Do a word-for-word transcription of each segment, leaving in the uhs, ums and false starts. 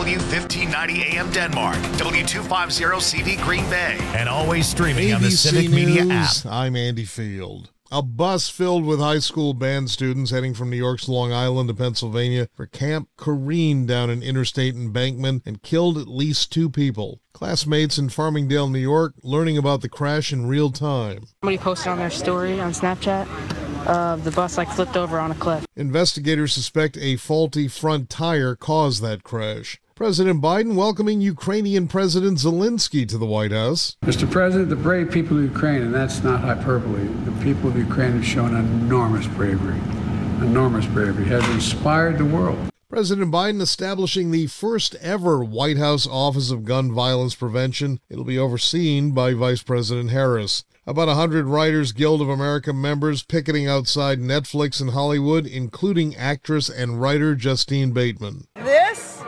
W fifteen ninety A M Denmark, W two fifty C V Green Bay, and always streaming on the Civic Media app. I'm Andy Field. A bus filled with high school band students heading from New York's Long Island to Pennsylvania for camp careened down an interstate embankment and killed at least two people. Classmates in Farmingdale, New York, learning about the crash in real time. Somebody posted on their story on Snapchat. Uh, the bus like flipped over on a cliff. Investigators suspect a faulty front tire caused that crash. President Biden welcoming Ukrainian President Zelensky to the White House. Mister President, the brave people of Ukraine, and that's not hyperbole, the people of Ukraine have shown enormous bravery, enormous bravery, has inspired the world. President Biden establishing the first ever White House Office of Gun Violence Prevention. It'll be overseen by Vice President Harris. About one hundred Writers Guild of America members picketing outside Netflix in Hollywood, including actress and writer Justine Bateman. This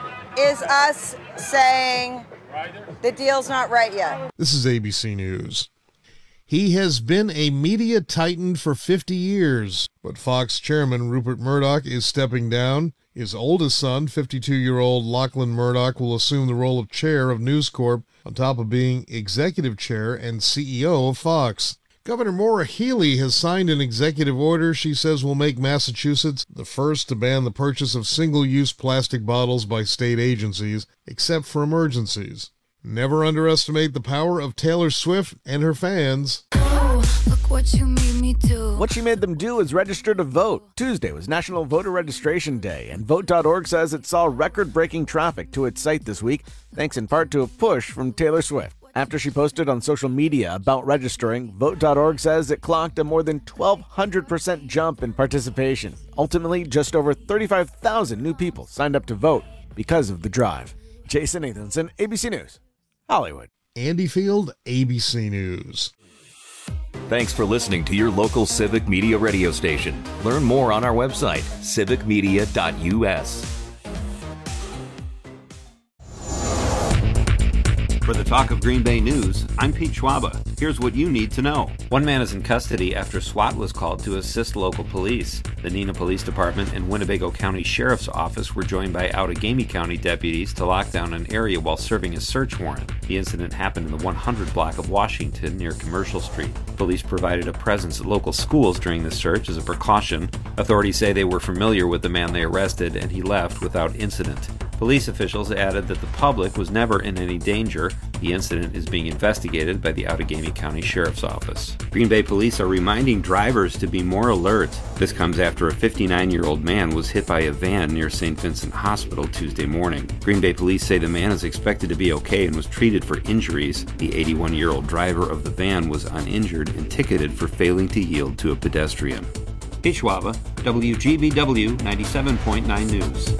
is us saying the deal's not right yet. This is A B C News. He has been a media titan for fifty years, but Fox chairman Rupert Murdoch is stepping down. His oldest son, fifty-two-year-old Lachlan Murdoch, will assume the role of chair of News Corp, on top of being executive chair and C E O of Fox. Governor Maura Healey has signed an executive order she says will make Massachusetts the first to ban the purchase of single-use plastic bottles by state agencies, except for emergencies. Never underestimate the power of Taylor Swift and her fans. Oh, look what you made me do. What she made them do is register to vote. Tuesday was National Voter Registration Day, and Vote dot org says it saw record-breaking traffic to its site this week, thanks in part to a push from Taylor Swift. After she posted on social media about registering, Vote dot org says it clocked a more than twelve hundred percent jump in participation. Ultimately, just over thirty-five thousand new people signed up to vote because of the drive. Jason Nathanson, A B C News, Hollywood. Andy Field, A B C News. Thanks for listening to your local Civic Media radio station. Learn more on our website, civic media dot u s. For the Talk of Green Bay News, I'm Pete Schwaba. Here's what you need to know. One man is in custody after SWAT was called to assist local police. The Neenah Police Department and Winnebago County Sheriff's Office were joined by Outagamie County deputies to lock down an area while serving a search warrant. The incident happened in the one hundred block of Washington near Commercial Street. Police provided a presence at local schools during the search as a precaution. Authorities say they were familiar with the man they arrested and he left without incident. Police officials added that the public was never in any danger. The incident is being investigated by the Outagamie County Sheriff's Office. Green Bay police are reminding drivers to be more alert. This comes after a fifty-nine-year-old man was hit by a van near Saint Vincent Hospital Tuesday morning. Green Bay police say the man is expected to be okay and was treated for injuries. The eighty-one-year-old driver of the van was uninjured and ticketed for failing to yield to a pedestrian. Pete Schwaba, W G B W ninety-seven point nine News.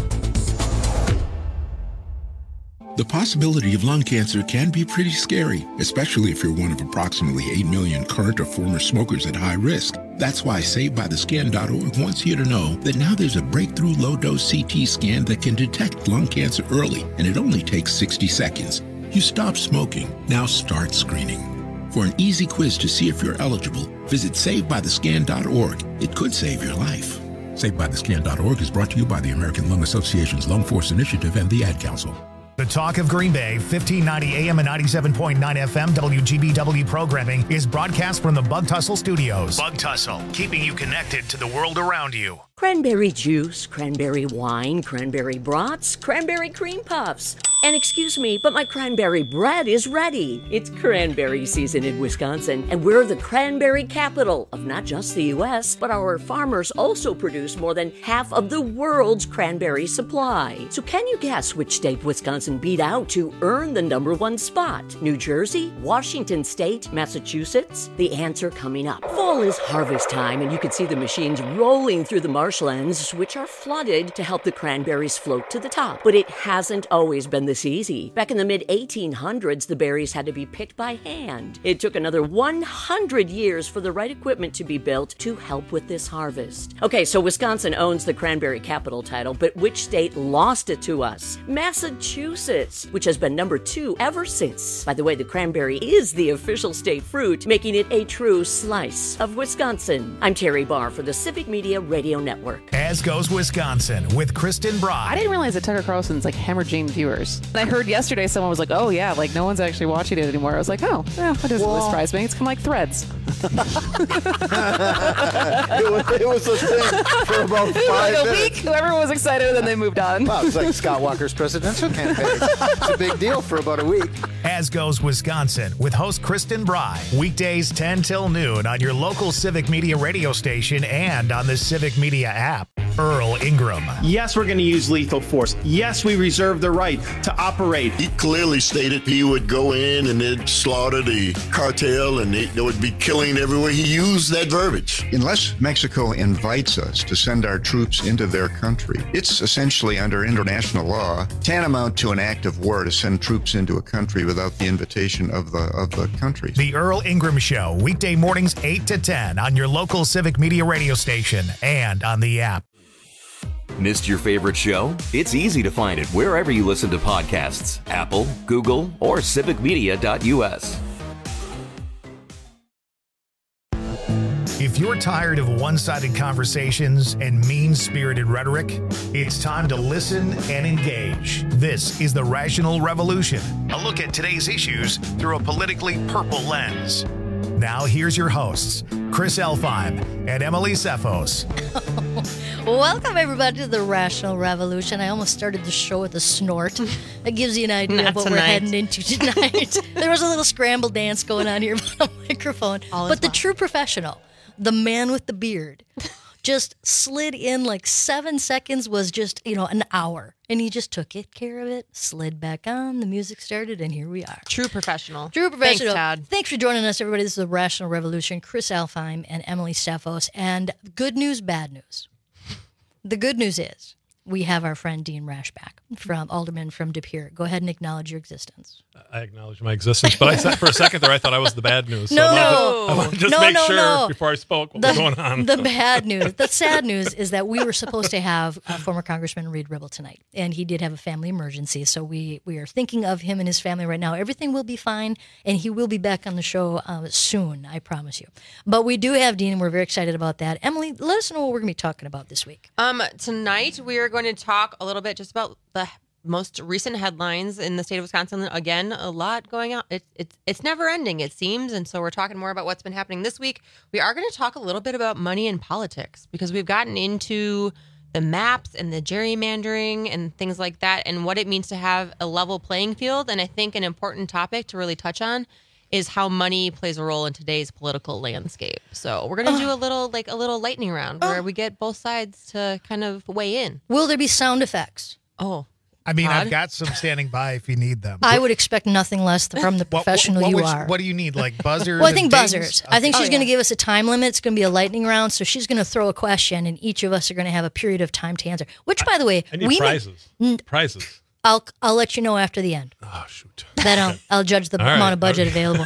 The possibility of lung cancer can be pretty scary, especially if you're one of approximately eight million current or former smokers at high risk. That's why Saved By The Scan dot org wants you to know that now there's a breakthrough low-dose C T scan that can detect lung cancer early, and it only takes sixty seconds. You stop smoking, now start screening. For an easy quiz to see if you're eligible, visit Saved By The Scan dot org. It could save your life. Saved By The Scan dot org is brought to you by the American Lung Association's Lung Force Initiative and the Ad Council. The Talk of Green Bay, fifteen ninety A M and ninety-seven point nine F M W G B W programming is broadcast from the Bug Tussle Studios. Bug Tussle, keeping you connected to the world around you. Cranberry juice, cranberry wine, cranberry brats, cranberry cream puffs. And excuse me, but my cranberry bread is ready. It's cranberry season in Wisconsin, and we're the cranberry capital of not just the U S, but our farmers also produce more than half of the world's cranberry supply. So can you guess which state Wisconsin beat out to earn the number one spot? New Jersey, Washington State, Massachusetts? The answer coming up. Fall is harvest time, and you can see the machines rolling through the marshlands, which are flooded to help the cranberries float to the top. But it hasn't always been the this easy. Back in the mid eighteen hundreds, the berries had to be picked by hand. It took another one hundred years for the right equipment to be built to help with this harvest. Okay, so Wisconsin owns the cranberry capital title, but which state lost it to us? Massachusetts, which has been number two ever since. By the way, the cranberry is the official state fruit, making it a true slice of Wisconsin. I'm Terry Barr for the Civic Media Radio Network. As goes Wisconsin with Kristen Bry. I didn't realize that Tucker Carlson's like hemorrhaging viewers. And I heard yesterday someone was like, oh yeah, like no one's actually watching it anymore. I was like, oh, yeah, that doesn't really surprise me. It's kind of like Threads. it, was, it was a thing for about five like a minutes. week, everyone was excited and then they moved on. Wow, it's like Scott Walker's presidential campaign. It's a big deal for about a week. As goes Wisconsin with host Kristen Bry. Weekdays ten till noon on your local Civic Media radio station and on the Civic Media app. Earl Ingram. Yes, we're going to use lethal force. Yes, we reserve the right to operate. He clearly stated he would go in and they'd slaughter the cartel and they, they would be killing everywhere. He used that verbiage. Unless Mexico invites us to send our troops into their country, it's essentially under international law tantamount to an act of war to send troops into a country without the invitation of the of the country. The Earl Ingram Show, weekday mornings eight to ten on your local Civic Media radio station and on the app. Missed your favorite show? It's easy to find it wherever you listen to podcasts. Apple, Google, or civic media dot u s. If you're tired of one-sided conversations and mean-spirited rhetoric, it's time to listen and engage. This is The Rational Revolution, a look at today's issues through a politically purple lens. Now here's your hosts, Chris Elfheim and Emily Sefos. Welcome, everybody, to The Rational Revolution. I almost started the show with a snort. That gives you an idea Not of what tonight. we're heading into tonight. There was a little scramble dance going on here on a microphone. All is but the well. true professional, the man with the beard, just slid in like seven seconds was just, you know, an hour. And he just took it, care of it, slid back on, the music started, and here we are. True professional. True professional. Thanks, Todd. Thanks for joining us, everybody. This is The Rational Revolution. Chris Elfheim and Emily Sefos. And good news, bad news. The good news is we have our friend Dean Rash back, from Alderman from De Pere. Go ahead and acknowledge your existence. I acknowledge my existence, but I said for a second there I thought I was the bad news. So No. I wanted to just No, make no, sure no. before I spoke what The, was going on. the bad news, the sad news is that we were supposed to have uh, former Congressman Reed Ribble tonight, and he did have a family emergency, so we, we are thinking of him and his family right now. Everything will be fine, and he will be back on the show uh, soon, I promise you. But we do have Dean, and we're very excited about that. Emily, let us know what we're going to be talking about this week. Um, tonight we are going to talk a little bit just about the most recent headlines in the state of Wisconsin. Again, a lot going on. It's it's it's never ending, it seems, and so we're talking more about what's been happening this week. We are going to talk a little bit about money and politics because we've gotten into the maps and the gerrymandering and things like that, and what it means to have a level playing field. And I think an important topic to really touch on is how money plays a role in today's political landscape. So we're going to do a little like a little lightning round where we get both sides to kind of weigh in. Will there be sound effects? Oh. I mean, Todd? I've got some standing by if you need them. I would expect nothing less from the What- professional what you would are. What do you need, like buzzers? Well, I and think dings? buzzers. I think Okay. she's going to give us a time limit. It's going to be a lightning round, so she's going to throw a question, and each of us are going to have a period of time to answer. Which, by the way, I need we prizes. May, Prizes. I'll I'll let you know after the end. Oh shoot! Then I'll I'll judge the All right. amount of budget Okay. available.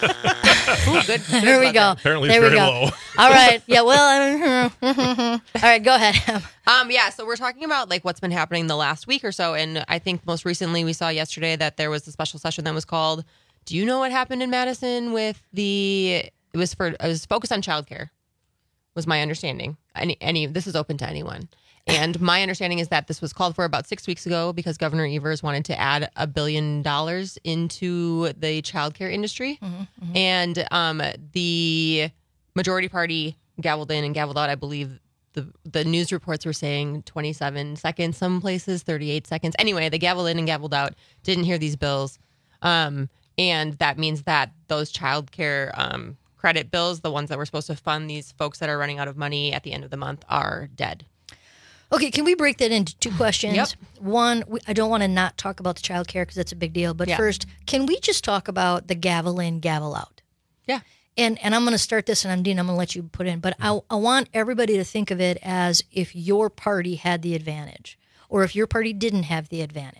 Ooh, good, good there we budget. go. Apparently there it's we very go. low. All right. Yeah. Well. all right. Go ahead. Um, yeah, so we're talking about like what's been happening the last week or so, and I think most recently we saw yesterday that there was a special session that was called. Do you know what happened in Madison with the? It was for it was focused on childcare, was my understanding. Any any this is open to anyone, and my understanding is that this was called for about six weeks ago because Governor Evers wanted to add a billion dollars into the childcare industry, Mm-hmm, mm-hmm. and um, the majority party gavelled in and gavelled out. I believe. The the news reports were saying twenty-seven seconds, some places thirty-eight seconds. Anyway, they gavelled in and gavelled out, didn't hear these bills. Um, and that means that those child care um, credit bills, the ones that were supposed to fund these folks that are running out of money at the end of the month, are dead. Okay, can we break that into two questions? Yep. One, we, I don't want to not talk about the child care because that's a big deal. But Yeah. first, can we just talk about the gavel in, gavel out? Yeah. And and I'm going to start this, and I'm Dean, I'm going to let you put in. But I, I want everybody to think of it as if your party had the advantage or if your party didn't have the advantage.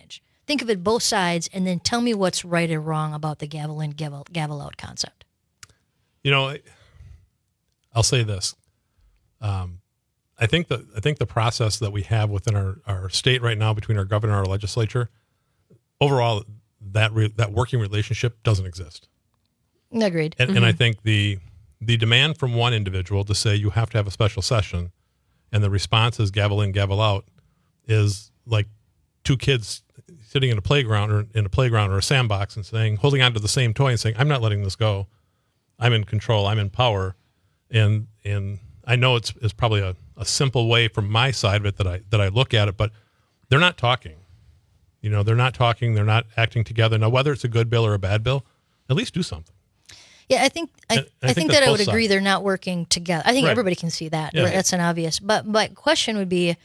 Think of it both sides, and then tell me what's right or wrong about the gavel in, gavel, gavel out concept. You know, I'll say this. Um, I think that I think the process that we have within our, our state right now between our governor and our legislature, overall, that re, that working relationship doesn't exist. Agreed. And, mm-hmm. and I think the the demand from one individual to say you have to have a special session, and the response is gavel in, gavel out, is like two kids sitting in a playground or in a playground or a sandbox and saying, holding on to the same toy and saying, I'm not letting this go. I'm in control. I'm in power. And, and I know it's, it's probably a, a simple way from my side of it that I, that I look at it, but they're not talking, you know, they're not talking. They're not acting together. Now, whether it's a good bill or a bad bill, at least do something. Yeah, I think I, I, I think, think that's that I would both agree sides. they're not working together. I think Right. everybody can see that. Yeah. That's an obvious. But my question would be,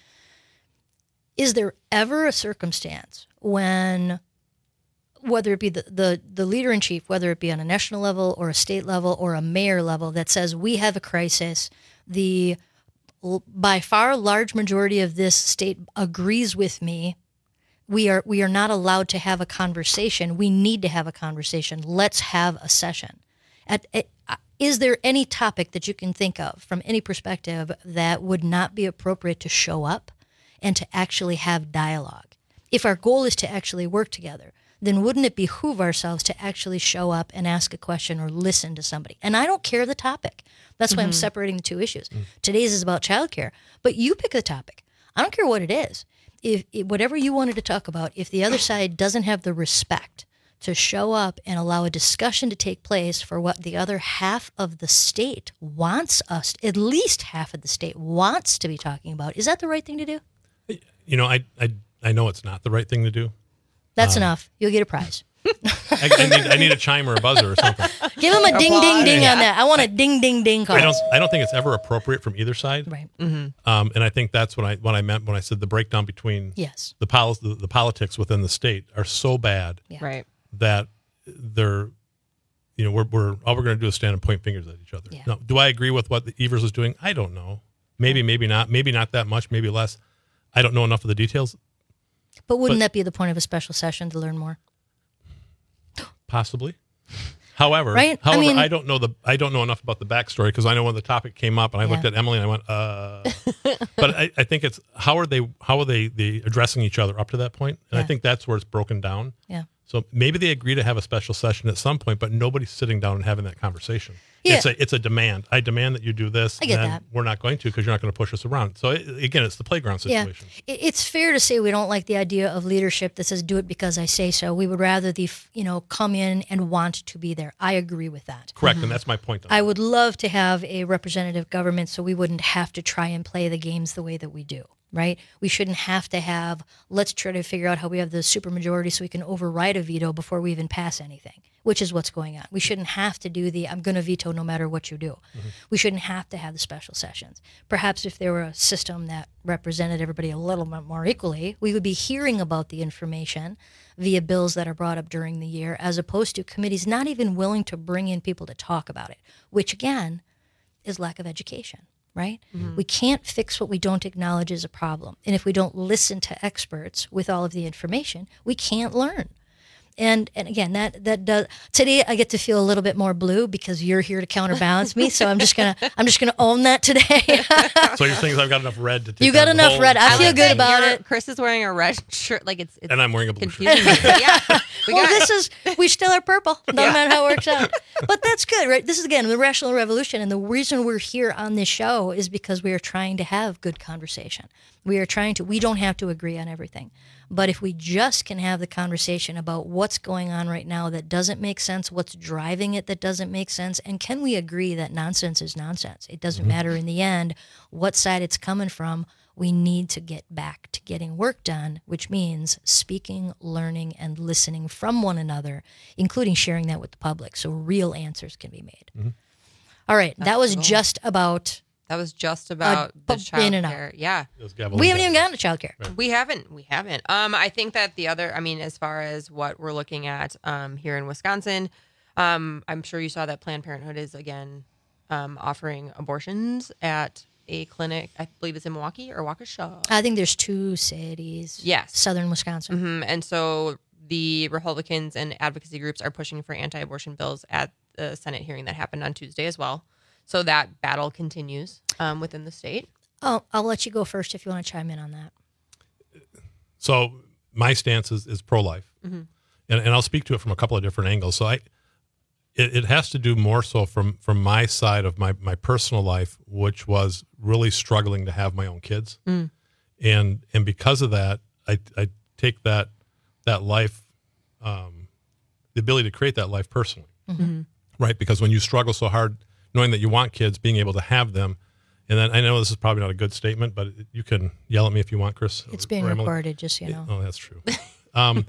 is there ever a circumstance when, whether it be the, the, the leader in chief, whether it be on a national level or a state level or a mayor level, that says we have a crisis, the by far large majority of this state agrees with me, we are we are not allowed to have a conversation. We need to have a conversation. Let's have a session. At, at, is there any topic that you can think of from any perspective that would not be appropriate to show up and to actually have dialogue? If our goal is to actually work together, then wouldn't it behoove ourselves to actually show up and ask a question or listen to somebody? And I don't care the topic. That's why mm-hmm. I'm separating the two issues. Mm-hmm. Today's is about childcare, but you pick the topic. I don't care what it is. If, if whatever you wanted to talk about, if the other side doesn't have the respect to show up and allow a discussion to take place for what the other half of the state wants us, at least half of the state wants to be talking about, is that the right thing to do? You know, I, I, I know it's not the right thing to do. That's um, enough. You'll get a prize. I, I, need, I need a chime or a buzzer or something. Give him a ding, ding, ding on that. I want a ding, ding, ding call. I don't. I don't think it's ever appropriate from either side. Right. Mm-hmm. Um, and I think that's what I what I meant when I said the breakdown between yes. the, poli- the the politics within the state are so bad yeah. right. that they're, you know, we're we're all we're going to do is stand and point fingers at each other. Yeah. Now, do I agree with what the Evers is doing? I don't know. Maybe, maybe not. Maybe not that much. Maybe less. I don't know enough of the details. But wouldn't But- that be the point of a special session, to learn more? Possibly. However, Right? I however, I, mean- don't know the I don't know enough about the backstory because I know when the topic came up and I looked Yeah. at Emily and I went, uh. But I, I think it's how are they how are they they addressing each other up to that point? And Yeah. I think that's where it's broken down. Yeah. So maybe they agree to have a special session at some point, but nobody's sitting down and having that conversation. Yeah. It's a it's a demand. I demand that you do this. I get and that. We're not going to because you're not going to push us around. So it, again, it's the playground situation. Yeah, It- it's fair to say we don't like the idea of leadership that says "do it because I say so." We would rather the f- you know come in and want to be there. I agree with that. Correct, and that's my point. On I would love to have a representative government so we wouldn't have to try and play the games the way that we do. Right? We shouldn't have to have, let's try to figure out how we have the supermajority so we can override a veto before we even pass anything, which is what's going on. We shouldn't have to do the, I'm going to veto no matter what you do. Mm-hmm. We shouldn't have to have the special sessions. Perhaps if there were a system that represented everybody a little bit more equally, we would be hearing about the information via bills that are brought up during the year, as opposed to committees not even willing to bring in people to talk about it, which again is lack of education. Right? Mm-hmm. We can't fix what we don't acknowledge is a problem. And if we don't listen to experts with all of the information, we can't learn. And and again, that that does today I get to feel a little bit more blue because you're here to counterbalance me. So I'm just gonna I'm just gonna own that today. So you're saying I've got enough red to take You got on the enough whole- red. I feel like good that about you're- it. Chris is wearing a red shirt, like it's, it's And I'm wearing a blue shirt. confusing. yeah, we well, got this it. is we still are purple. No Yeah. matter how it works out. But that's good, right? This is again the Rational Revolution, and the reason we're here on this show is because we are trying to have good conversation. We are trying to. We don't have to agree on everything, but if we just can have the conversation about what's going on right now that doesn't make sense, what's driving it that doesn't make sense, and can we agree that nonsense is nonsense? It doesn't Mm-hmm. matter in the end what side it's coming from. We need to get back to getting work done, which means speaking, learning, and listening from one another, including sharing that with the public so real answers can be made. Mm-hmm. All right, That's that was cool. just about. That was just about the bu- in and out. childcare. Yeah. It was gavel We and haven't even gavel. gotten to childcare. Right. We haven't. We haven't. Um, I think that the other, I mean, as far as what we're looking at um, here in Wisconsin, um, I'm sure you saw that Planned Parenthood is again um, offering abortions at a clinic. I believe it's in Milwaukee or Waukesha. I think there's two cities. Yes. Southern Wisconsin. Mm-hmm. And so the Republicans and advocacy groups are pushing for anti-abortion bills at the Senate hearing that happened on Tuesday as well. So that battle continues um, within the state. Oh, I'll let you go first if you want to chime in on that. So my stance is, is pro-life, Mhm. and, and I'll speak to it from a couple of different angles. So I, it, it has to do more so from, from my side of my, my personal life, which was really struggling to have my own kids. Mm. And, and because of that, I, I take that, that life, um, the ability to create that life personally, Mhm. right? Because when you struggle so hard, knowing that you want kids, being able to have them, and then I know this is probably not a good statement, but you can yell at me if you want, Chris. It's being or Emily. recorded, just so you know. Oh, that's true. Um,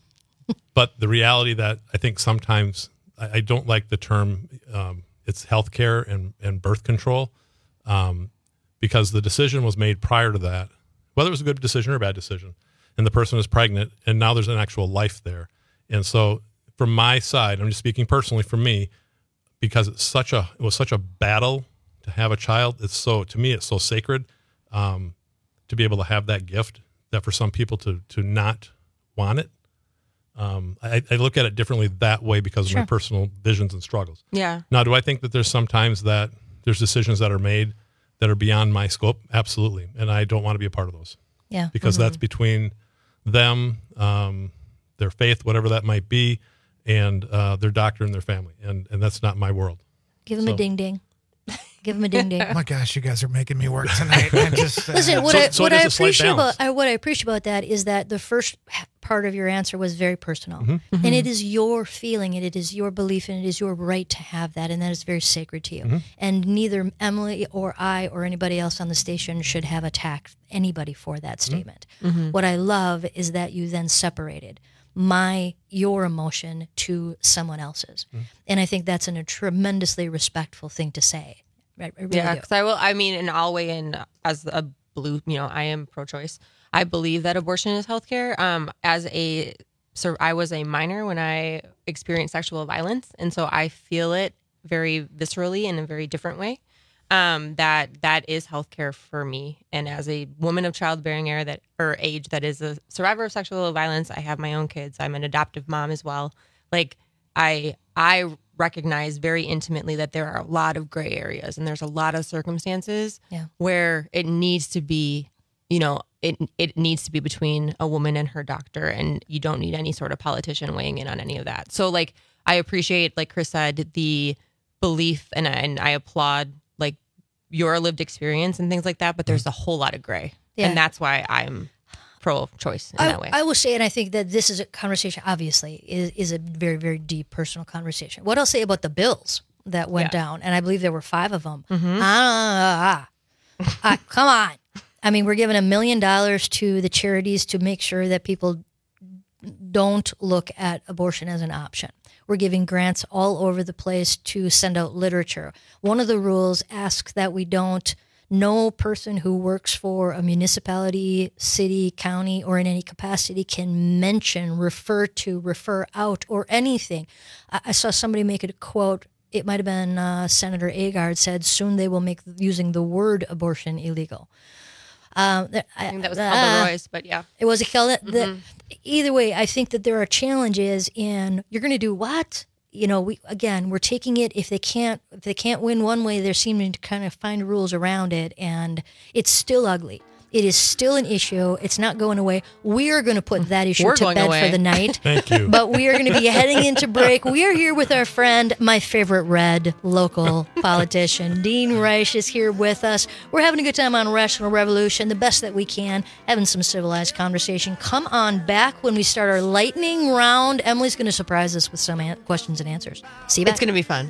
but the reality that I think sometimes I, I don't like the term, um, it's healthcare and, and birth control, um, because the decision was made prior to that, whether it was a good decision or a bad decision, and the person is pregnant, and now there's an actual life there. And so from my side, I'm just speaking personally for me, because it's such a, it was such a battle to have a child. It's so, to me, it's so sacred, um, to be able to have that gift, that for some people to, to not want it. Um, I, I look at it differently that way because Sure. of my personal visions and struggles. Yeah. Now, do I think that there's sometimes that there's decisions that are made that are beyond my scope? Absolutely. And I don't want to be a part of those. Yeah. Because Mhm. that's between them, um, their faith, whatever that might be, and uh, their doctor and their family. And, and that's not my world. Give him So- a ding ding. Give him a ding ding. Oh my gosh, you guys are making me work tonight. I just, uh, Listen, what So- I so what it I is a slight appreciate about balance. I, what I appreciate about that is that the first h- part of your answer was very personal, Mhm. and Mhm. it is your feeling, and it is your belief, and it is your right to have that, and that is very sacred to you. Mhm. And neither Emily or I or anybody else on the station should have attacked anybody for that statement. Mhm. What I love is that you then separated my your emotion to someone else's, and I think that's an, a tremendously respectful thing to say. Right? I really Yeah, do. because I will. I mean, and I'll weigh in as a blue. You know, I am pro-choice. I believe that abortion is healthcare. Um, as a, so I was a minor when I experienced sexual violence, and so I feel it very viscerally in a very different way. Um, that that is healthcare for me. And as a woman of childbearing era that or age that is a survivor of sexual violence, I have my own kids. I'm an adoptive mom as well. Like I I recognize very intimately that there are a lot of gray areas and there's a lot of circumstances Yeah. where it needs to be, you know, it it needs to be between a woman and her doctor, and you don't need any sort of politician weighing in on any of that. So like I appreciate, like Chris said, the belief and and I applaud like your lived experience and things like that, but there's a whole lot of gray. Yeah. And that's why I'm pro-choice in I, that way. I will say, and I think that this is a conversation, obviously, is, is a very, very deep personal conversation. What I'll say about the bills that went Yeah. down, and I believe there were five of them. Mhm. Ah, ah, ah. Ah, come on. I mean, we're giving a million dollars to the charities to make sure that people don't look at abortion as an option. We're giving grants all over the place to send out literature. One of the rules asks that we don't, no person who works for a municipality, city, county, or in any capacity can mention, refer to, refer out, or anything. I, I saw somebody make it a quote. It might have been uh, Senator Agard said, soon they will make using the word abortion illegal. Um, th- I think that was uh, Alba Royce, but yeah. It was a kill. Mhm. The, either way, I think that there are challenges in you're going to do what? You know, we again, we're taking it if they can't if they can't win one way, they're seeming to kind of find rules around it, and it's still ugly. It is still an issue. It's not going away. We are going to put that issue We're to going bed away. for the night. Thank you. But we are going to be heading into break. We are here with our friend, my favorite red local politician, Dean Reich is here with us. We're having a good time on Rational Revolution, the best that we can, having some civilized conversation. Come on back when we start our lightning round. Emily's going to surprise us with some an- questions and answers. See you back. It's going to be fun.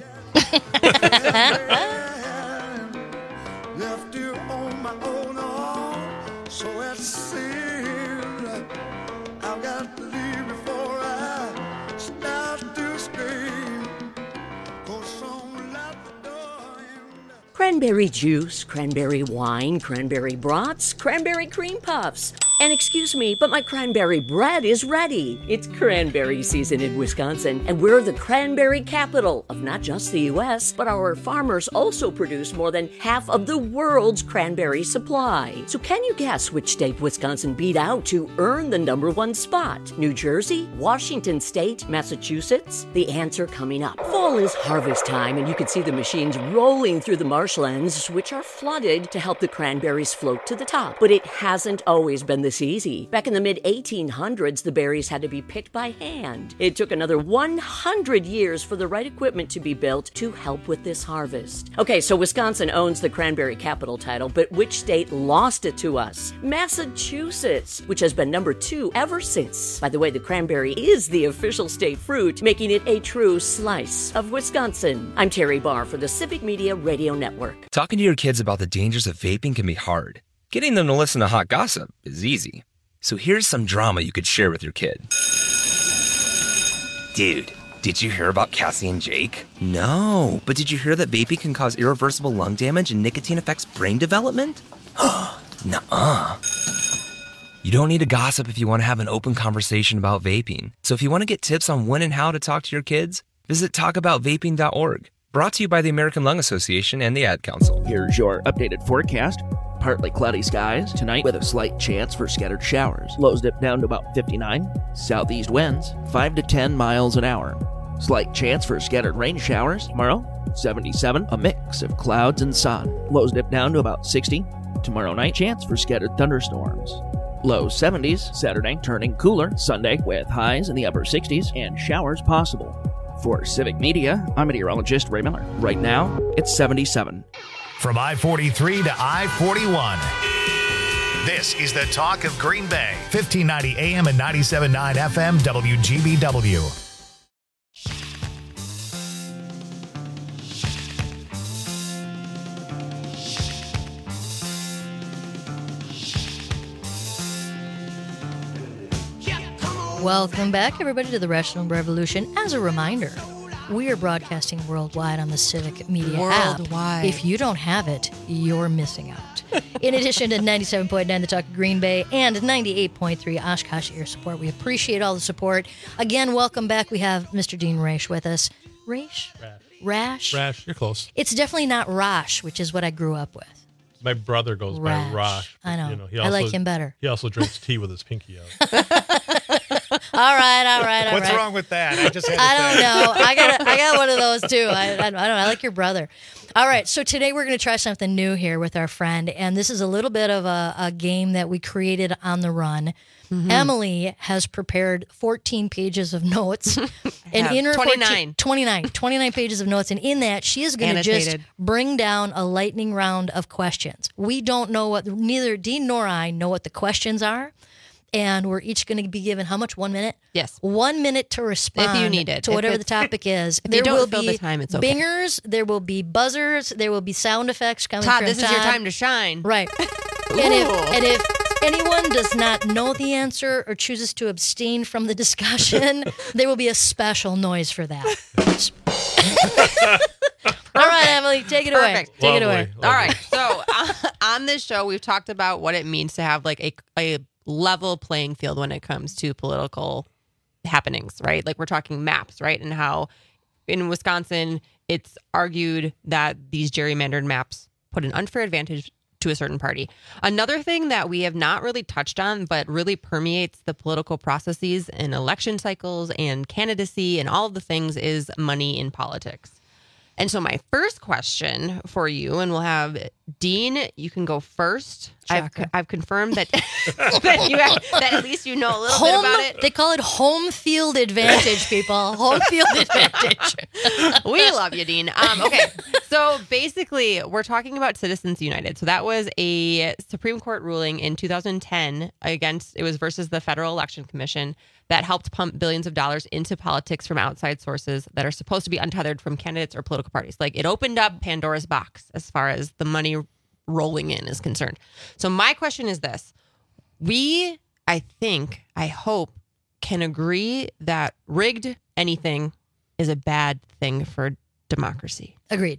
Left you on my own arm, so it seemed I've got to leave before I start to scream. 'Cause some let the door in. Cranberry juice, cranberry wine, cranberry brats, cranberry cream puffs. And excuse me, but my cranberry bread is ready. It's cranberry season in Wisconsin, and we're the cranberry capital of not just the U S, but our farmers also produce more than half of the world's cranberry supply. So can you guess which state Wisconsin beat out to earn the number one spot? New Jersey, Washington State, Massachusetts? The answer coming up. Fall is harvest time, and you can see the machines rolling through the marshlands, which are flooded to help the cranberries float to the top. But it hasn't always been this easy. Back in the mid eighteen hundreds, the berries had to be picked by hand. It took another one hundred years for the right equipment to be built to help with this harvest. Okay, so Wisconsin owns the cranberry capital title, but which state lost it to us? Massachusetts, which has been number two ever since. By the way, the cranberry is the official state fruit, making it a true slice of Wisconsin. I'm Terry Barr for the Civic Media Radio Network. Talking to your kids about the dangers of vaping can be hard. Getting them to listen to hot gossip is easy. So here's some drama you could share with your kid. Dude, did you hear about Cassie and Jake? No, but did you hear that vaping can cause irreversible lung damage and nicotine affects brain development? Nuh-uh. You don't need to gossip if you want to have an open conversation about vaping. So if you want to get tips on when and how to talk to your kids, visit talk about vaping dot org. Brought to you by the American Lung Association and the Ad Council. Here's your updated forecast. Partly cloudy skies tonight with a slight chance for scattered showers. Lows dip down to about fifty-nine. Southeast winds five to ten miles an hour. Slight chance for scattered rain showers tomorrow. seventy-seven. A mix of clouds and sun. Lows dip down to about sixty. Tomorrow night, chance for scattered thunderstorms. Low seventies. Saturday, turning cooler. Sunday with highs in the upper sixties and showers possible. For Civic Media, I'm meteorologist Ray Miller. Right now, it's seventy-seven. From I forty-three to I forty-one. This is the talk of Green Bay. fifteen ninety A M and ninety-seven point nine F M W G B W. Welcome back, everybody, to the Rational Revolution. As a reminder, we are broadcasting worldwide on the Civic Media Worldwide. app. If you don't have it, you're missing out. In addition to ninety-seven point nine The Talk of Green Bay and ninety-eight point three Oshkosh Air Support, we appreciate all the support. Again, welcome back. We have Mister Dean Raish with us. Raish? Rash. Rash? Rash, you're close. It's definitely not Rosh, which is what I grew up with. My brother goes Rash. by Rosh. I know. You know he I also, like him better. He also drinks tea with his pinky out. All right, all right, all What's right. wrong with that? I just had to I don't say. know. I got a, I got one of those too. I, I, I don't know. I like your brother. All right. So today we're going to try something new here with our friend, and this is a little bit of a, a game that we created on the run. Mm-hmm. Emily has prepared fourteen pages of notes, and in her twenty-nine. fourteen, twenty-nine, twenty-nine pages of notes, and in that she is going to just Annotated. bring down a lightning round of questions. We don't know what neither Dean nor I know what the questions are. And we're each going to be given how much? One minute? Yes. One minute to respond If you need it. to If whatever the it's- topic is. if there you don't will fill be the time, it's okay. bingers. There will be buzzers. There will be sound effects coming Todd, from this is your Todd. time to shine. Right. and, if, and if anyone does not know the answer or chooses to abstain from the discussion, there will be a special noise for that. All right, Emily, take it away. Perfect. Take it Lovely, away. lovely. All right. So uh, on this show, we've talked about what it means to have like a, a level playing field when it comes to political happenings, right? Like we're talking maps, right? And how in Wisconsin, it's argued that these gerrymandered maps put an unfair advantage to a certain party. Another thing that we have not really touched on, but really permeates the political processes and election cycles and candidacy and all of the things is money in politics. And so my first question for you, and we'll have Dean, you can go first. I've, Shocker. I've confirmed that that, you have, that at least you know a little Home, bit about it. They call it home field advantage, people. Home field advantage. We love you, Dean. Um, okay, so basically, we're talking about Citizens United. So that was a Supreme Court ruling in two thousand ten against, it was versus the Federal Election Commission that helped pump billions of dollars into politics from outside sources that are supposed to be untethered from candidates or political parties. Like it opened up Pandora's box as far as the money rolling in is concerned. So my question is this. We, I think, I hope, can agree that rigged anything is a bad thing for democracy. Agreed.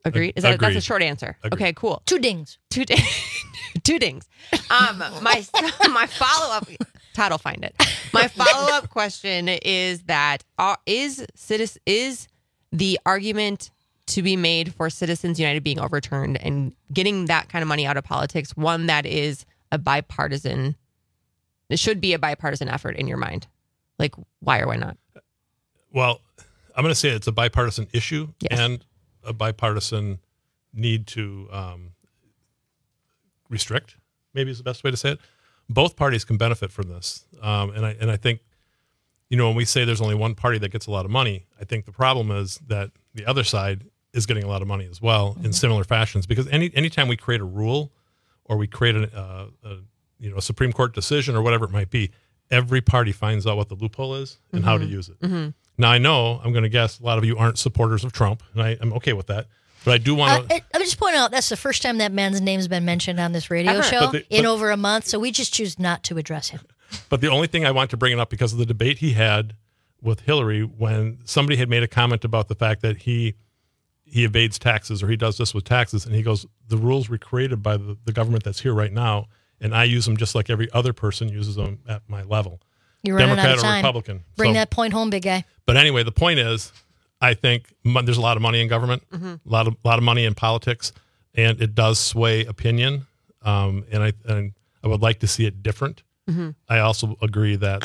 Agreed? Is that Agreed. that's a short answer? Agreed. Okay, cool. Two dings. Two dings. Two dings. Um, my my follow up. Todd will find it. My follow up question is that uh, is citizen is the argument to be made for Citizens United being overturned and getting that kind of money out of politics one that is a bipartisan? It should be a bipartisan effort in your mind. Like, why or why not? Well, I'm going to say it's a bipartisan issue Yes. and a bipartisan need to um, restrict, maybe is the best way to say it. Both parties can benefit from this. Um, and I and I think, you know, when we say there's only one party that gets a lot of money, I think the problem is that the other side is getting a lot of money as well in similar fashions. Because any anytime we create a rule or we create a, uh, a you know a Supreme Court decision or whatever it might be, every party finds out what the loophole is and how to use it. Mm-hmm. Now, I know, I'm going to guess a lot of you aren't supporters of Trump, and I, I'm okay with that. But I do want to... Uh, I, I just point out that's the first time that man's name's been mentioned on this radio Ever. show But the- in but- over a month, so we just choose not to address him. But the only thing I want to bring it up because of the debate he had with Hillary when somebody had made a comment about the fact that he he evades taxes or he does this with taxes, and he goes, the rules were created by the, the government that's here right now, and I use them just like every other person uses them at my level. You're running Democrat out of or time. Republican. Bring So- that point home, big guy. But anyway, the point is, I think mon- there's a lot of money in government, Mm-hmm. a lot of lot of money in politics, and it does sway opinion. Um, and I and I would like to see it different. Mm-hmm. I also agree that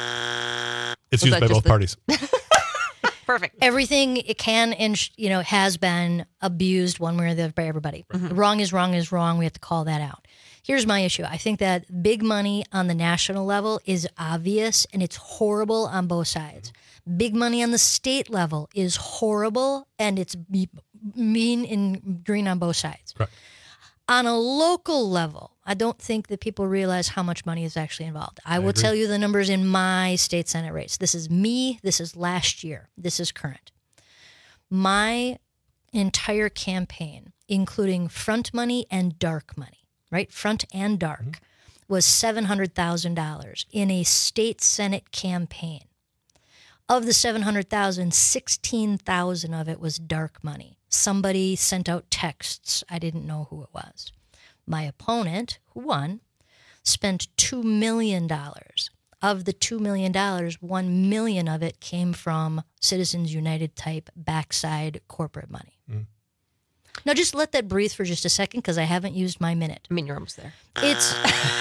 it's Was used that by just both the- parties. Perfect. Everything it can and sh- you know has been abused one way or the other by everybody. Wrong is wrong is wrong. We have to call that out. Here's my issue. I think that big money on the national level is obvious and it's horrible on both sides. Big money on the state level is horrible and it's be- mean and green on both sides. Correct. On a local level, I don't think that people realize how much money is actually involved. I, will agree. tell you the numbers in my state Senate race. This is me. This is last year. This is current. My entire campaign, including front money and dark money, right? Front and dark, was seven hundred thousand dollars in a state Senate campaign. Of the seven hundred thousand dollars, sixteen thousand dollars of it was dark money. Somebody sent out texts. I didn't know who it was. My opponent, who won, spent two million dollars. Of the two million dollars, one million dollars of it came from Citizens United type backside corporate money. Mm. Now just let that breathe for just a second because I haven't used my minute. I mean, you're almost there. It's...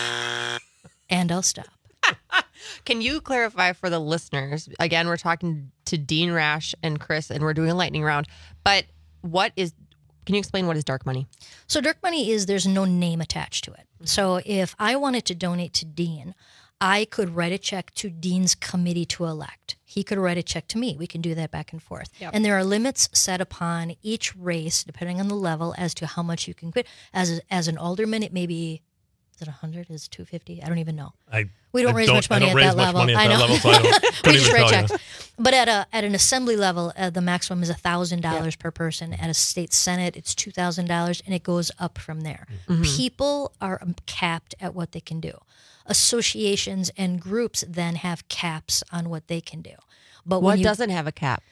and I'll stop. Can you clarify for the listeners? Again, we're talking to Dean Rash and Chris, and we're doing a lightning round. But what is? Can you explain what is dark money? So dark money is there's no name attached to it. So if I wanted to donate to Dean, I could write a check to Dean's committee to elect. He could write a check to me. We can do that back and forth. Yep. And there are limits set upon each race, depending on the level, as to how much you can quit. As a, as an alderman, it may be, is it one hundred? Is it two hundred fifty? I don't even know. I We don't I raise don't- much I money don't at raise that much level. money at I that know. level, so I don't- we couldn't just even write tell you. checks. But at a at an assembly level, uh, the maximum is one thousand dollars per person. At a state senate, it's two thousand dollars, and it goes up from there. Mm-hmm. People are um, capped at what they can do. Associations and groups then have caps on what they can do. But What when you, doesn't have a cap?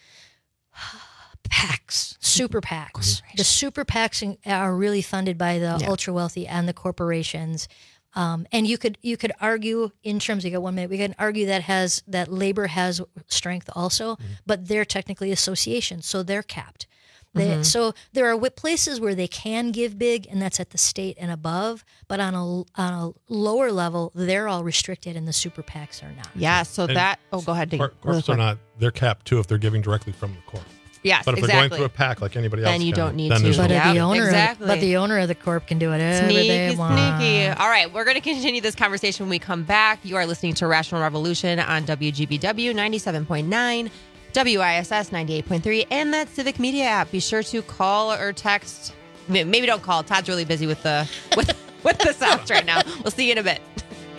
PACs, super PACs. The super PACs are really funded by the Yeah. ultra wealthy and the corporations. Um, and you could you could argue in terms of you got one minute. We can argue that has that labor has strength also, but they're technically associations, so they're capped. They, Mhm. So there are wi- places where they can give big, and that's at the state and above. But on a on a lower level, they're all restricted, and the super PACs are not. Yeah. So And that. Oh, go ahead. Dean. Cor- Really Corps are quick. not, they're capped too if they're giving directly from the corp. Yes, But if they're exactly. going through a PAC like anybody else Then you can, don't need then to. there's But no- Yeah, the owner, exactly. of, but the owner of the corp can do whatever Sneaky, they want. sneaky. All right, we're going to continue this conversation when we come back. You are listening to Rational Revolution on W G B W ninety-seven point nine, W I S S ninety-eight point three, and that Civic Media app. Be sure to call or text. Maybe don't call. Todd's really busy with the with, with the sounds right now. We'll see you in a bit.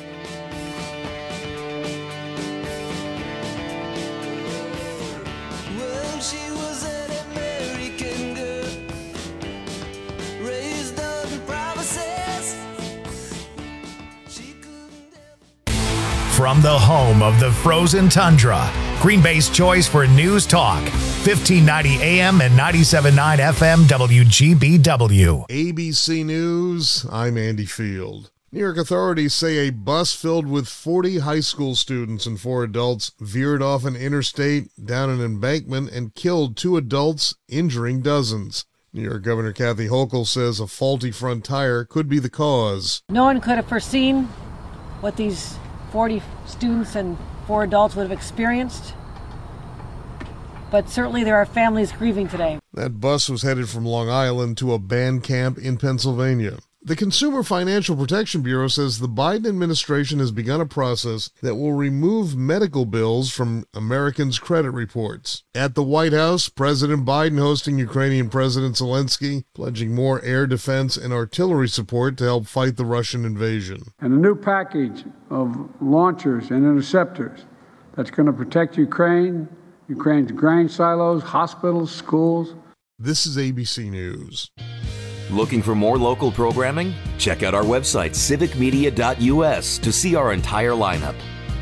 Well, she was an American girl, raised on promises. From the home of the frozen tundra, Green Bay's choice for news talk, fifteen ninety A M and ninety-seven point nine F M W G B W. A B C News, I'm Andy Field. New York authorities say a bus filled with forty high school students and four adults veered off an interstate down an embankment and killed two adults, injuring dozens. New York Governor Kathy Hochul says a faulty front tire could be the cause. No one could have foreseen what these forty students and four adults would have experienced, but certainly there are families grieving today. That bus was headed from Long Island to a band camp in Pennsylvania. The Consumer Financial Protection Bureau says the Biden administration has begun a process that will remove medical bills from Americans' credit reports. At the White House, President Biden hosting Ukrainian President Zelensky, pledging more air defense and artillery support to help fight the Russian invasion. And a new package of launchers and interceptors that's going to protect Ukraine, Ukraine's grain silos, hospitals, schools. This is A B C News. Looking for more local programming? Check out our website, civic media dot U S, to see our entire lineup.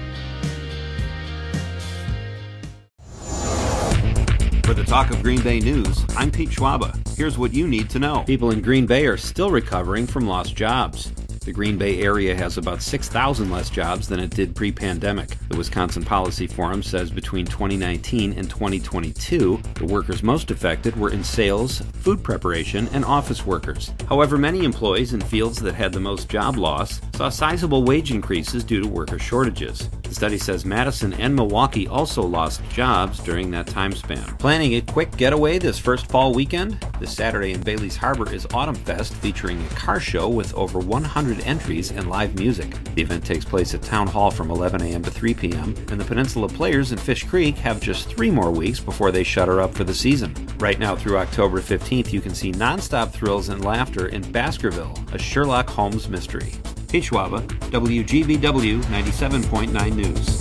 For the Talk of Green Bay News, I'm Pete Schwaba. Here's what you need to know. People in Green Bay are still recovering from lost jobs. The Green Bay area has about six thousand less jobs than it did pre-pandemic. The Wisconsin Policy Forum says between twenty nineteen and twenty twenty-two, the workers most affected were in sales, food preparation, and office workers. However, many employees in fields that had the most job loss saw sizable wage increases due to worker shortages. The study says Madison and Milwaukee also lost jobs during that time span. Planning a quick getaway this first fall weekend? This Saturday in Bailey's Harbor is Autumn Fest, featuring a car show with over one hundred entries and live music. The event takes place at Town Hall from eleven a.m. to three p.m., and the Peninsula Players in Fish Creek have just three more weeks before they shutter up for the season. Right now through October fifteenth, you can see nonstop thrills and laughter in Baskerville, a Sherlock Holmes mystery. Pete Schwaba, W G B W ninety-seven point nine News.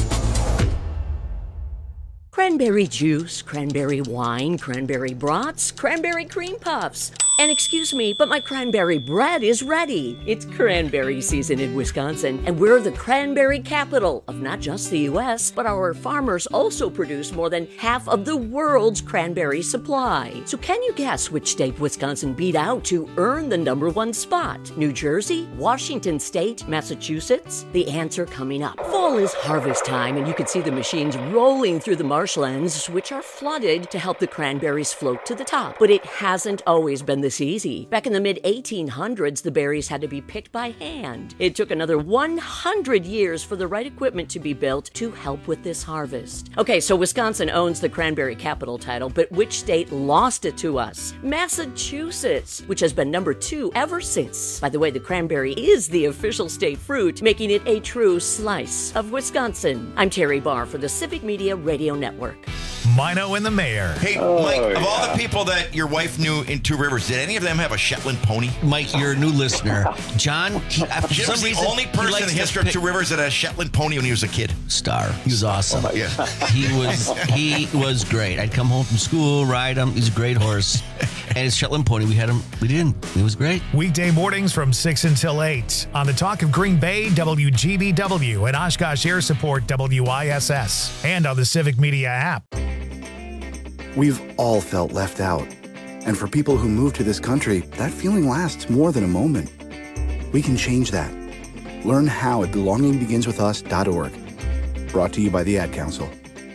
Cranberry juice, cranberry wine, cranberry brats, cranberry cream puffs. And excuse me, but my cranberry bread is ready. It's cranberry season in Wisconsin, and we're the cranberry capital of not just the U S, but our farmers also produce more than half of the world's cranberry supply. So can you guess which state Wisconsin beat out to earn the number one spot? New Jersey, Washington State, Massachusetts? The answer coming up. Fall is harvest time, and you can see the machines rolling through the marshlands, which are flooded to help the cranberries float to the top. But it hasn't always been this easy. Back in the mid eighteen hundreds, the berries had to be picked by hand. It took another one hundred years for the right equipment to be built to help with this harvest. Okay, so Wisconsin owns the cranberry capital title, but which state lost it to us? Massachusetts, which has been number two ever since. By the way, the cranberry is the official state fruit, making it a true slice of Wisconsin. I'm Terry Barr for the Civic Media Radio Network. Mino and the Mayor. Hey, Oh, Mike, of yeah. all the people that your wife knew in Two Rivers, did any of them have a Shetland pony? Mike, you're a new listener. John, he, uh, for Jim's some the reason, only he person in likes the to history of pick- Two Rivers that had a Shetland pony when he was a kid. Star. He was awesome. Oh, yeah. He was he was great. I'd come home from school, ride him. He's a great horse. And his Shetland pony, we had him. We didn't. It was great. Weekday mornings from six until eight on the Talk of Green Bay, W G B W, and Oshkosh Air Support, W I S S, and on the Civic Media app. We've all felt left out. And for people who move to this country, that feeling lasts more than a moment. We can change that. Learn how at belonging begins with us dot org. Brought to you by the Ad Council.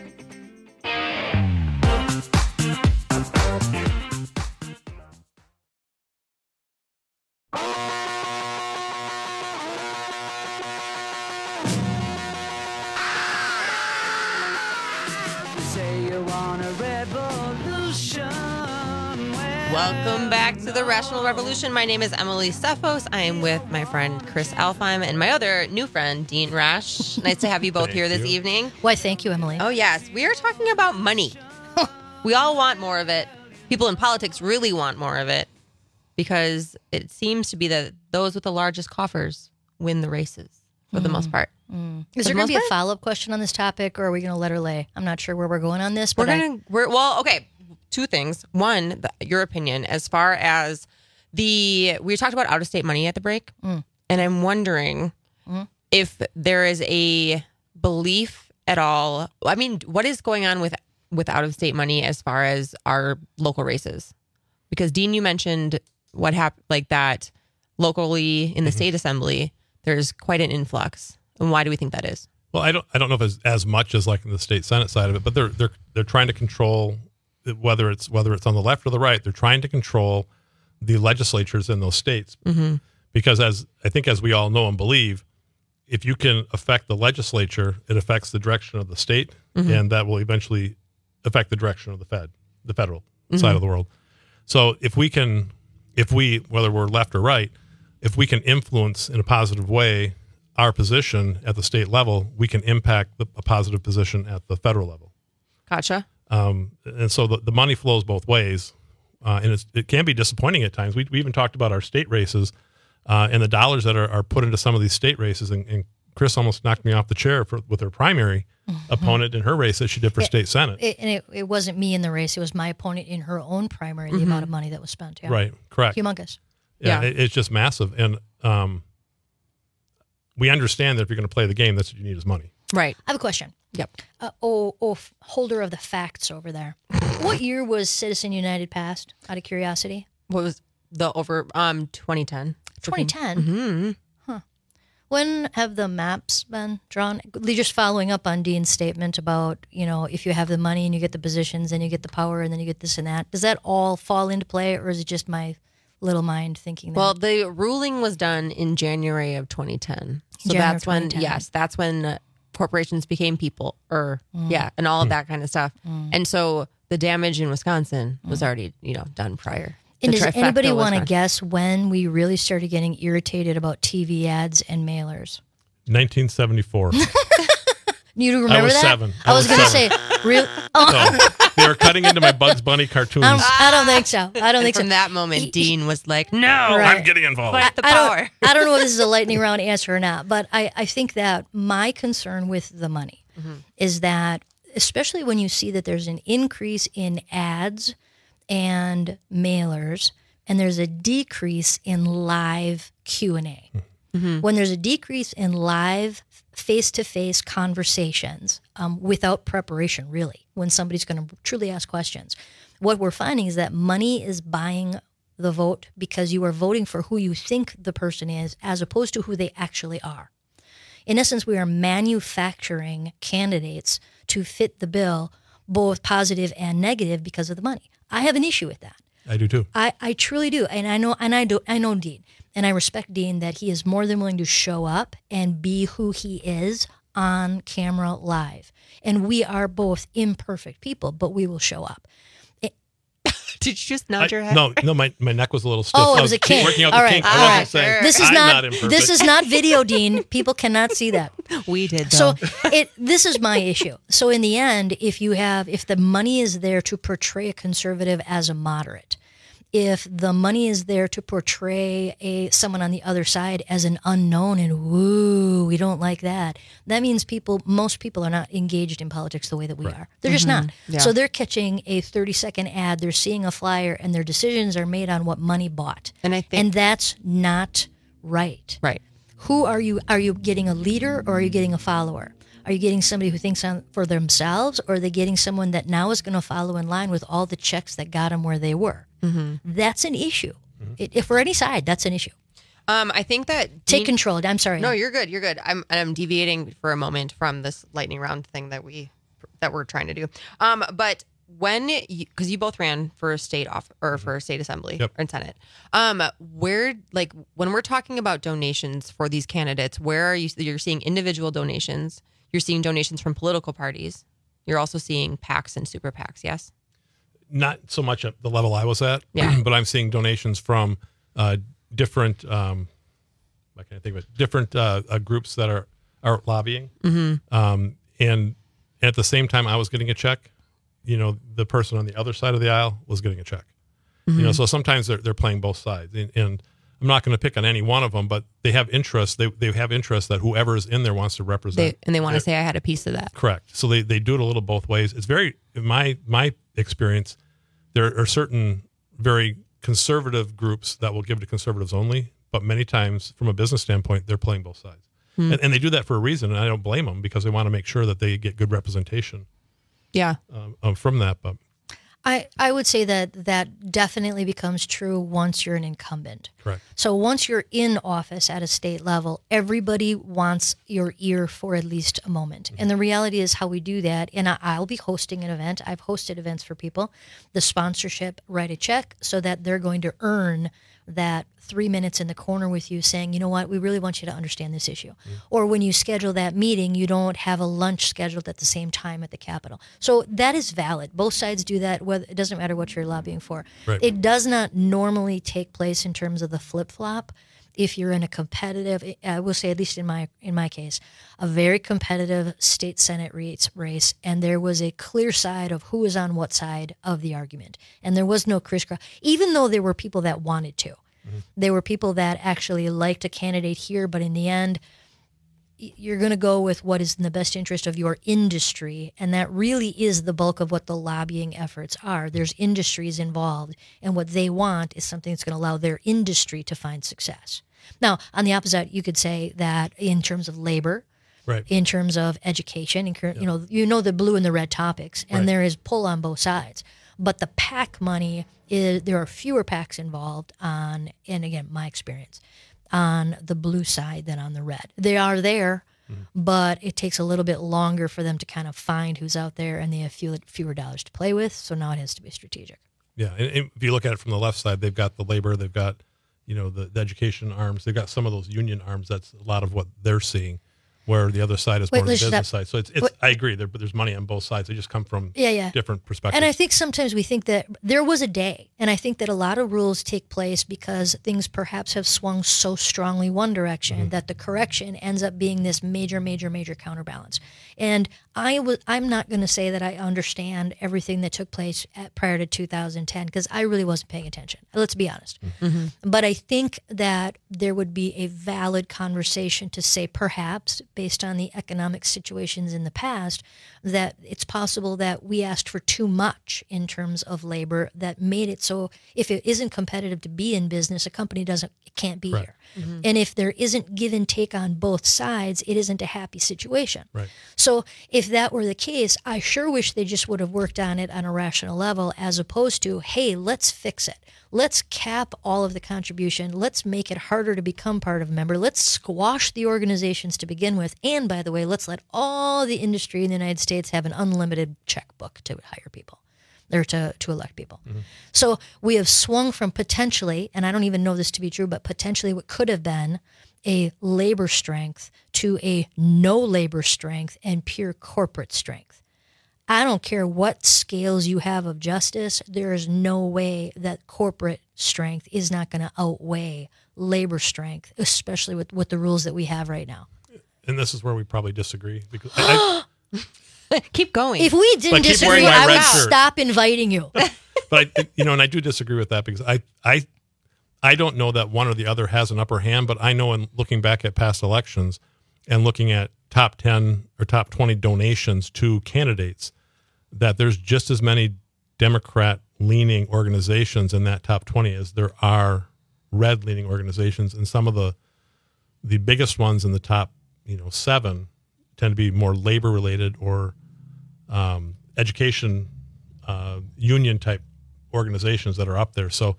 Welcome back to the Rational Revolution. My name is Emily Stefos. I am with my friend Chris Alfheim and my other new friend, Dean Rash. Nice to have you both Thank here this you. evening. Why, thank you, Emily. Oh, yes. We are talking about money. We all want more of it. People in politics really want more of it because it seems to be that those with the largest coffers win the races for the most part. Mm. For Is the there going most to be a part? follow-up question on this topic, or are we going to let her lay? I'm not sure where we're going on this, We're but I- gonna. We're well. Okay. Two things. One, the, your opinion as far as the we talked about out of state money at the break, Mm. and I'm wondering Mm. if there is a belief at all? I mean, what is going on with with out of state money as far as our local races? Because Dean, you mentioned what happened, like that locally in the mm-hmm. state assembly, there's quite an influx. And why do we think that is? Well, I don't I don't know if it's as much as like in the state Senate side of it, but they're they're they're trying to control whether it's whether it's on the left or the right. They're trying to control the legislatures in those states. Mm-hmm. Because as I think as we all know and believe, if you can affect the legislature, it affects the direction of the state, mm-hmm. and that will eventually affect the direction of the Fed, the federal mm-hmm. side of the world. So if we can, if we, whether we're left or right, if we can influence in a positive way our position at the state level, we can impact the, a positive position at the federal level. Gotcha. Um, and so the, the money flows both ways, uh, and it's, it can be disappointing at times. We, we even talked about our state races. Uh, and the dollars that are, are put into some of these state races, and, and Chris almost knocked me off the chair for, with her primary mm-hmm. opponent in her race that she did for it, state senate. It, and it, it wasn't me in the race; it was my opponent in her own primary. Mm-hmm. The amount of money that was spent, yeah. Right, correct, humongous. Yeah, yeah. It, it's just massive, and um, we understand that if you're going to play the game, that's what you need is money. Right. I have a question. Yep. Uh, oh, oh, holder of the facts over there. What year was Citizen United passed? Out of curiosity. What was the over um twenty ten? twenty ten Mm-hmm. Huh. When have the maps been drawn? Just following up on Dean's statement about, you know, if you have the money and you get the positions and you get the power and then you get this and that, does that all fall into play, or is it just my little mind thinking that? Well, the ruling was done in January of twenty ten. So January that's when, twenty ten. yes, that's when uh, corporations became people, or Mm. yeah, and all of that kind of stuff. Mm. And so the damage in Wisconsin was already, you know, done prior. And The does trifecta anybody was want to done. guess when we really started getting irritated about T V ads and mailers? nineteen seventy-four. You remember I was that? seven. I, I was, was going to seven. say, real. Oh. So they were cutting into my Bugs Bunny cartoons. I don't, I don't think so. I don't And think from so. that moment, Dean was like, "No, Right. I'm getting involved." Fight the I power." don't, I don't know if this is a lightning round answer or not, but I, I think that my concern with the money Mm-hmm. is that, especially when you see that there's an increase in ads and mailers, and there's a decrease in live Q and A. Mm-hmm. When there's a decrease in live face-to-face conversations um, without preparation, really, when somebody's going to truly ask questions, what we're finding is that money is buying the vote because you are voting for who you think the person is as opposed to who they actually are. In essence, we are manufacturing candidates to fit the bill, both positive and negative, because of the money. I have an issue with that. I do too. I, I truly do, and I know, and I do, I know Dean, and I respect Dean that he is more than willing to show up and be who he is on camera live. And we are both imperfect people, but we will show up. Did you just nod I- your head? No, no, my, my neck was a little stiff. Oh, I it was a kink. Working out All the right, kink. all I wasn't right. saying This is I'm not, not imperfect. this is not video, Dean. People cannot see that. We did, So though. it this is my issue. So in the end, if you have if the money is there to portray a conservative as a moderate, if the money is there to portray a someone on the other side as an unknown and woo, we don't like that, that means people most people are not engaged in politics the way that we are. They're just Mhm. not. Yeah. So they're catching a thirty second ad, they're seeing a flyer, and their decisions are made on what money bought. And I think And that's not right. Right. Who are you? Are you getting a leader or are you getting a follower? Are you getting somebody who thinks on, for themselves, or are they getting someone that now is going to follow in line with all the checks that got them where they were? Mm-hmm. That's an issue. It, if for any side, that's an issue. Um, I think that Take Dean- control. I'm sorry. No, you're good. You're good. I'm I'm deviating for a moment from this lightning round thing that we that we're trying to do. Um, but when because you, you both ran for state off or for state assembly Yep. or senate, um, where like when we're talking about donations for these candidates, where are you? You're seeing individual donations. You're seeing donations from political parties. You're also seeing PACs and super PACs. Yes. Not so much at the level I was at, Yeah. but I'm seeing donations from uh, different, um, I can't think of it, different uh, uh, groups that are, are lobbying. Mm-hmm. Um, and at the same time I was getting a check, you know, the person on the other side of the aisle was getting a check. You know, Mhm. so sometimes they're, they're playing both sides. And, and I'm not going to pick on any one of them, but they have interest. They, they have interest that whoever is in there wants to represent. They, and they want to their- say I had a piece of that. Correct. So they, they do it a little both ways. It's very, in my, my experience, there are certain very conservative groups that will give to conservatives only, but many times from a business standpoint, they're playing both sides. Hmm. And, and they do that for a reason, and I don't blame them because they want to make sure that they get good representation Yeah. um, um, from that. But I, I would say that that definitely becomes true once you're an incumbent. correct. So once you're in office at a state level, everybody wants your ear for at least a moment. And the reality is how we do that, and I- I'll be hosting an event. I've hosted events for people. The sponsorship write a check so that they're going to earn that three minutes in the corner with you saying, you know what, we really want you to understand this issue. Or when you schedule that meeting, you don't have a lunch scheduled at the same time at the Capitol. So that is valid. Both sides do that. Whether, it doesn't matter what you're lobbying for. Right. It does not normally take place in terms of the flip-flop. If you're in a competitive, I will say, at least in my in my case, a very competitive state senate race, race, and there was a clear side of who was on what side of the argument, and there was no crisscross. Even though there were people that wanted to, mm-hmm. there were people that actually liked a candidate here, but in the end, you're going to go with what is in the best interest of your industry, and that really is the bulk of what the lobbying efforts are. There's industries involved, and what they want is something that's going to allow their industry to find success. Now, on the opposite, you could say that in terms of labor, right. in terms of education, in, you know, you know the blue and the red topics, and Right. there is pull on both sides. But the PAC money is there are fewer PACs involved on, and again, my experience, on the blue side than on the red. They are there, mm-hmm. but it takes a little bit longer for them to kind of find who's out there, and they have few, fewer dollars to play with, so now it has to be strategic. Yeah, and, and if you look at it from the left side, they've got the labor, they've got, you know, the, the education arms, they've got some of those union arms. That's a lot of what they're seeing, where the other side is Wait, more the let's business stop. side. So it's, it's What- I agree, there, but there's money on both sides. They just come from Yeah, yeah. different perspectives. And I think sometimes we think that there was a day, and I think that a lot of rules take place because things perhaps have swung so strongly one direction Mm-hmm. that the correction ends up being this major, major, major counterbalance. And I was, I'm not going to say that I understand everything that took place at, prior to two thousand ten because I really wasn't paying attention. Let's be honest. Mm-hmm. But I think that there would be a valid conversation to say, perhaps, based on the economic situations in the past, that it's possible that we asked for too much in terms of labor that made it so if it isn't competitive to be in business, a company doesn't, it can't be Right. here. And if there isn't give and take on both sides, it isn't a happy situation. Right. So if that were the case, I sure wish they just would have worked on it on a rational level as opposed to, hey, let's fix it. Let's cap all of the contribution. Let's make it harder to become part of a member. Let's squash the organizations to begin with. And by the way, let's let all the industry in the United States have an unlimited checkbook to hire people or to, to elect people. Mm-hmm. So we have swung from potentially, and I don't even know this to be true, but potentially what could have been a labor strength to a no labor strength and pure corporate strength. I don't care what scales you have of justice, there is no way that corporate strength is not going to outweigh labor strength, especially with, with the rules that we have right now. And this is where we probably disagree because I, Keep going. If we didn't But keep disagree, wearing my I red would shirt. stop inviting you. but I, you know, and I do disagree with that because I, I, I don't know that one or the other has an upper hand, but I know in looking back at past elections and looking at top ten or top twenty donations to candidates, that there's just as many Democrat-leaning organizations in that top twenty as there are red-leaning organizations, and some of the the biggest ones in the top, you know, seven tend to be more labor-related or um, education uh, union-type organizations that are up there. So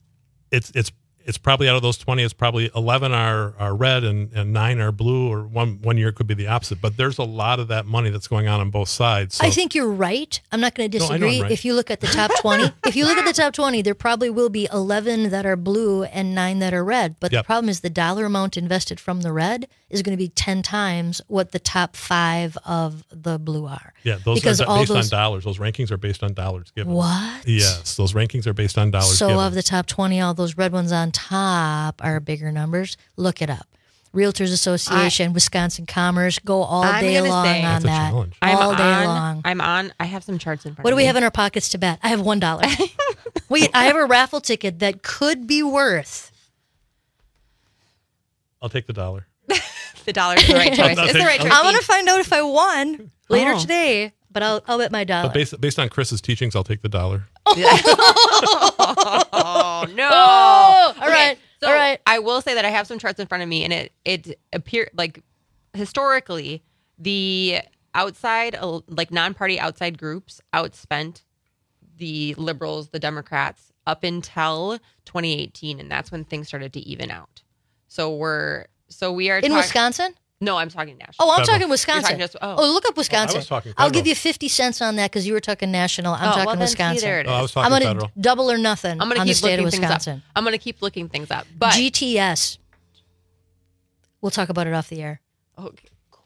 it's it's it's probably out of those twenty, it's probably eleven are, are red and, and nine are blue, or one one year it could be the opposite. But there's a lot of that money that's going on on both sides. So. I think you're right. I'm not going to No, I know I'm disagree. right. If you look at the top twenty, if you look at the top twenty, there probably will be eleven that are blue and nine that are red. But Yep. the problem is the dollar amount invested from the red is going to be ten times what the top five of the blue are. Yeah, those because are all based those, on dollars. Those rankings are based on dollars given. What? Yes, those rankings are based on dollars So given. of the top twenty, all those red ones on top are bigger numbers. Look it up. Realtors Association, Wisconsin Commerce, go all I'm day gonna long say- on That's a that. challenge. I'm All day on, long. I'm on. I have some charts in front What of do we me. have in our pockets to bet? I have one dollar. Wait, I have a raffle ticket that could be worth. I'll take the dollar. The dollar is the right choice. I'll It's the take- right choice. I'm gonna find out if I won later Oh. today, but I'll I'll bet my dollar. But based based on Chris's teachings, I'll take the dollar. Oh no! Oh, all Okay, right, so all right. I will say that I have some charts in front of me, and it it appear like historically, the outside, uh, like non-party outside groups outspent the liberals, the Democrats, up until twenty eighteen, and that's when things started to even out. So we're so we are in talk- Wisconsin. No, I'm talking national. Oh, I'm Federal. talking Wisconsin. You're talking just- oh. look up Wisconsin. Oh, I was talking I'll federal. give you fifty cents on that because you were talking national. I'm Oh, talking well, then, see, Wisconsin. there it Oh, I is. was talking I'm going federal. to double or nothing I'm going on to the keep state of looking things up. Wisconsin. I'm going to keep looking things up. But G T S. We'll talk about it off the air. Okay.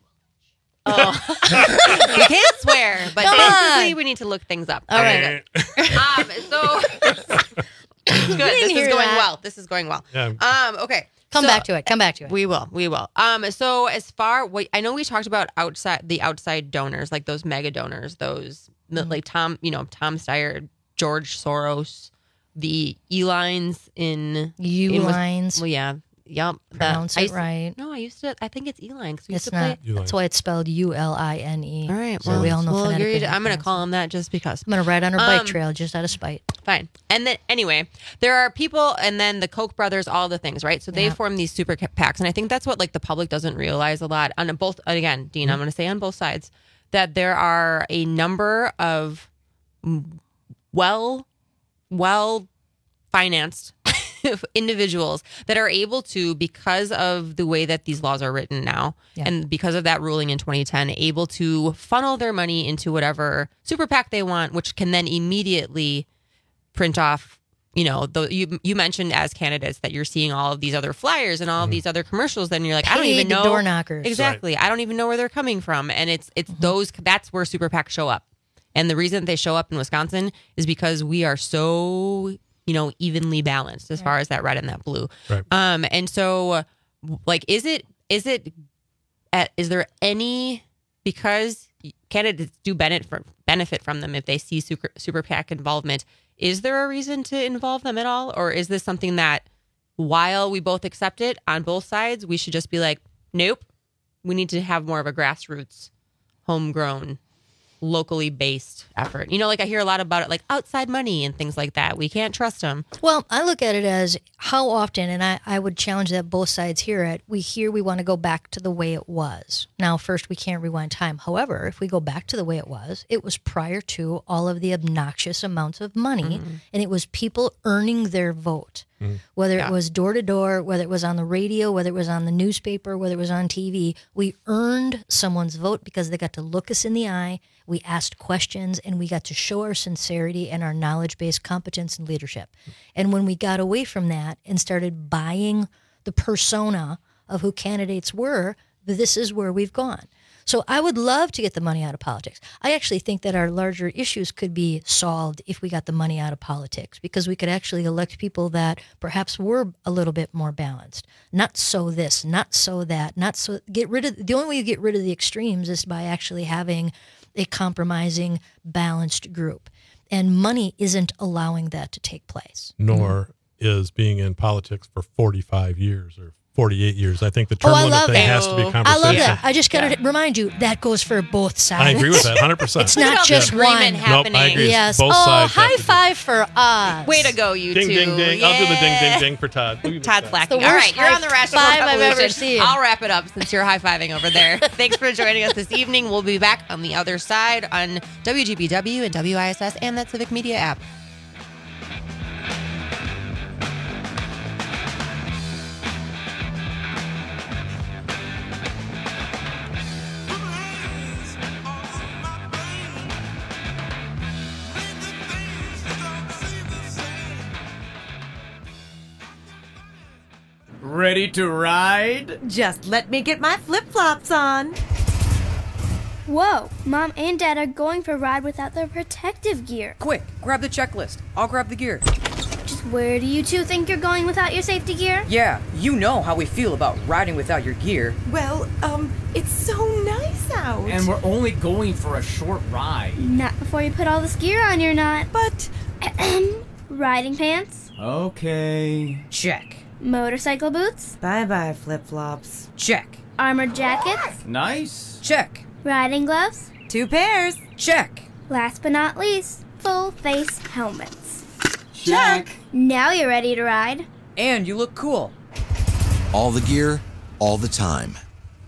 Oh, we can't swear, but Come basically on. we need to look things up. All Okay, right. good. Um, so good. This is hear going that. well. This is going well. Yeah. Um. Okay. Come So- back to it. Come back to it. We will. We will. Um. So as far, what I know, we talked about outside the outside donors, like those mega donors, those Mm-hmm. like Tom, you know, Tom Steyer, George Soros, the E-lines in in Wis- U-lines. Well, yeah. Yep. Pronounce I it used to- right. No, I used to. I think it's E-line. 'cause we used It's to play not. That's why it's spelled U L I N E. All right. So Well, we all know well, phonetically you're- how to I'm going to pronounce call him that just because. I'm going to ride on her bike Um, trail just out of spite. Fine. And then anyway, there are people, and then the Koch brothers, all the things, right? So they Yeah. form these super PACs, and I think that's what like the public doesn't realize a lot on both. Again, Dean, I'm going to say on both sides that there are a number of well, well financed individuals that are able to, because of the way that these laws are written now, Yeah. and because of that ruling in twenty ten, able to funnel their money into whatever super PAC they want, which can then immediately print off, you know, the, you you mentioned as candidates that you're seeing all of these other flyers and all of these other commercials. Then you're like, I don't even Paid know door knockers. exactly. I don't even know where they're coming from, and it's it's those. That's where super PACs show up, and the reason they show up in Wisconsin is because we are so, you know, evenly balanced as far as that red and that blue. Right. Um, and so, like, is it is it at, is there any, because candidates do benefit from benefit from them if they see super super PAC involvement? Is there a reason to involve them at all, or is this something that, while we both accept it on both sides, we should just be like, nope, we need to have more of a grassroots, homegrown, locally based effort? You know, like I hear a lot about it, like outside money and things like that. We can't trust them. Well, I look at it as how often, and I, I would challenge that both sides hear it, we hear we want to go back to the way it was. Now, first, we can't rewind time. However, if we go back to the way it was, it was prior to all of the obnoxious amounts of money, Mm-hmm. and it was people earning their vote. Whether Yeah. it was door to door, whether it was on the radio, whether it was on the newspaper, whether it was on T V, we earned someone's vote because they got to look us in the eye. We asked questions and we got to show our sincerity and our knowledge based competence and leadership. And when we got away from that and started buying the persona of who candidates were, this is where we've gone. So I would love to get the money out of politics. I actually think that our larger issues could be solved if we got the money out of politics, because we could actually elect people that perhaps were a little bit more balanced. Not so this, not so that, not so get rid of the only way you get rid of the extremes is by actually having a compromising, balanced group. And money isn't allowing that to take place. Nor is being in politics for forty-five years or forty-eight years. I think the term Oh, I limit love thing that. has to be a I conversation. love that. I just got to remind you, that goes for both sides. I agree with that, one hundred percent. It's not Yeah. just Agreement one. happening. Nope, I agree. Yes. Both oh, sides have high to five for us. Way to go, you Ding, two. ding, ding. I'll do the ding, ding, ding for Todd. Todd's slacking. the All worst right, you're on the high Rational five I've Revolution. ever seen. I'll wrap it up since you're high-fiving over there. Thanks for joining us this evening. We'll be back on the other side on W G B W and W I S S and that Civic Media app. Ready to ride? Just let me get my flip-flops on. Whoa, Mom and Dad are going for a ride without their protective gear. Quick, grab the checklist. I'll grab the gear. Just where do you two think you're going without your safety gear? Yeah, you know how we feel about riding without your gear. Well, um, it's so nice out. And we're only going for a short ride. Not before you put all this gear on, you're not. But... Riding pants? Okay. Check. Motorcycle boots? Bye-bye, flip-flops. Check. Armored jackets? Nice. Check. Riding gloves? Two pairs. Check. Last but not least, full face helmets. Check. Now you're ready to ride. And you look cool. All the gear, all the time.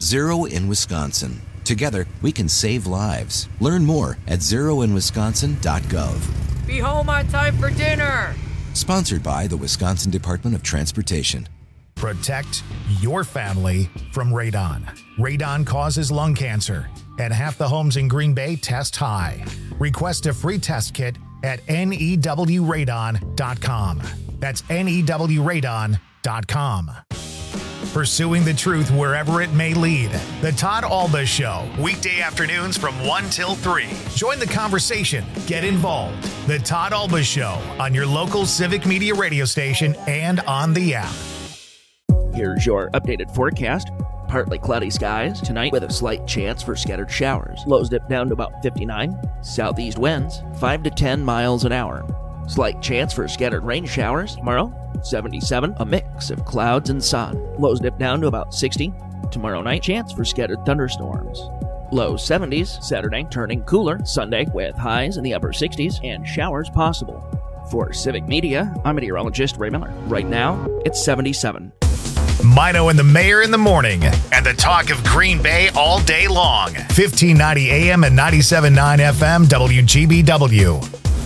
Zero in Wisconsin. Together, we can save lives. Learn more at zero in wisconsin dot gov. Be home on time for dinner. Sponsored by the Wisconsin Department of Transportation. Protect your family from radon. Radon causes lung cancer, and half the homes in Green Bay test high. Request a free test kit at N E W radon dot com. That's N E W radon dot com. Pursuing the truth wherever it may lead. The Todd Alba Show, weekday afternoons from one till three. Join the conversation. Get involved. The Todd Alba Show on your local Civic Media radio station and on the app. Here's your updated forecast. Partly cloudy skies tonight with a slight chance for scattered showers. Lows dip down to about fifty-nine. Southeast winds five to ten miles an hour. Slight chance for scattered rain showers tomorrow. seventy-seven, a mix of clouds and sun. Lows dip down to about sixty. Tomorrow night, chance for scattered thunderstorms. Low seventies, Saturday turning cooler, Sunday with highs in the upper sixties and showers possible. For Civic Media, I'm meteorologist Ray Miller. Right now, it's seventy-seven. Mino and the Mayor in the morning, and the talk of Green Bay all day long. fifteen ninety A M and ninety-seven point nine F M W G B W.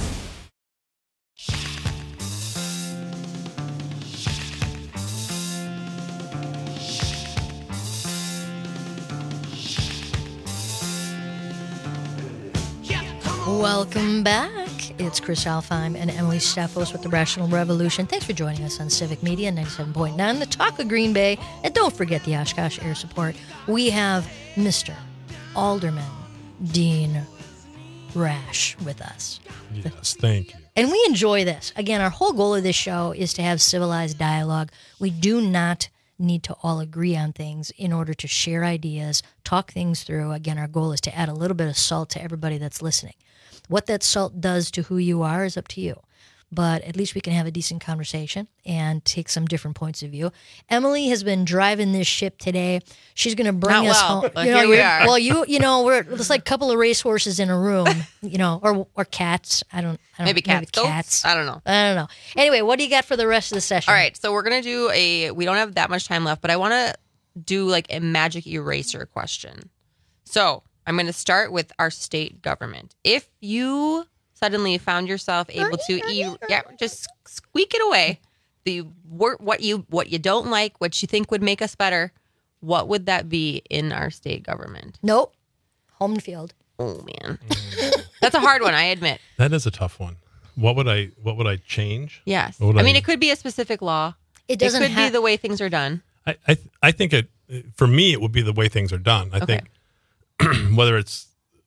Welcome back. It's Chris Alfheim and Emily Steffos with the Rational Revolution. Thanks for joining us on Civic Media ninety-seven point nine, the talk of Green Bay. And don't forget the Oshkosh Air Support. We have Mister Alderman Dean Rash with us. Yes, thank you. And we enjoy this. Again, our whole goal of this show is to have civilized dialogue. We do not need to all agree on things in order to share ideas, talk things through. Again, our goal is to add a little bit of salt to everybody that's listening. What that salt does to who you are is up to you. But at least we can have a decent conversation and take some different points of view. Emily has been driving this ship today. She's going to bring Not us well, home. but You know, here we you're- are. Well, you you know, we're it's like a couple of racehorses in a room, you know, or or cats. I don't. I don't Maybe cats. Maybe Goats? cats. I don't know. I don't know. Anyway, what do you got for the rest of the session? All right, so we're gonna do a. We don't have that much time left, but I want to do like a magic eraser question. So I'm gonna start with our state government. If you suddenly found yourself able to, e- yeah, just squeak it away. The wor- what you what you don't like, what you think would make us better. What would that be in our state government? Nope. Home and field. Oh man, that's a hard one. I admit. That is a tough one. What would I What would I change? Yes. What would I mean, it could be a specific law. It doesn't It could ha- be the way things are done. I I, th- I think it for me it would be the way things are done. I Okay. think whether it's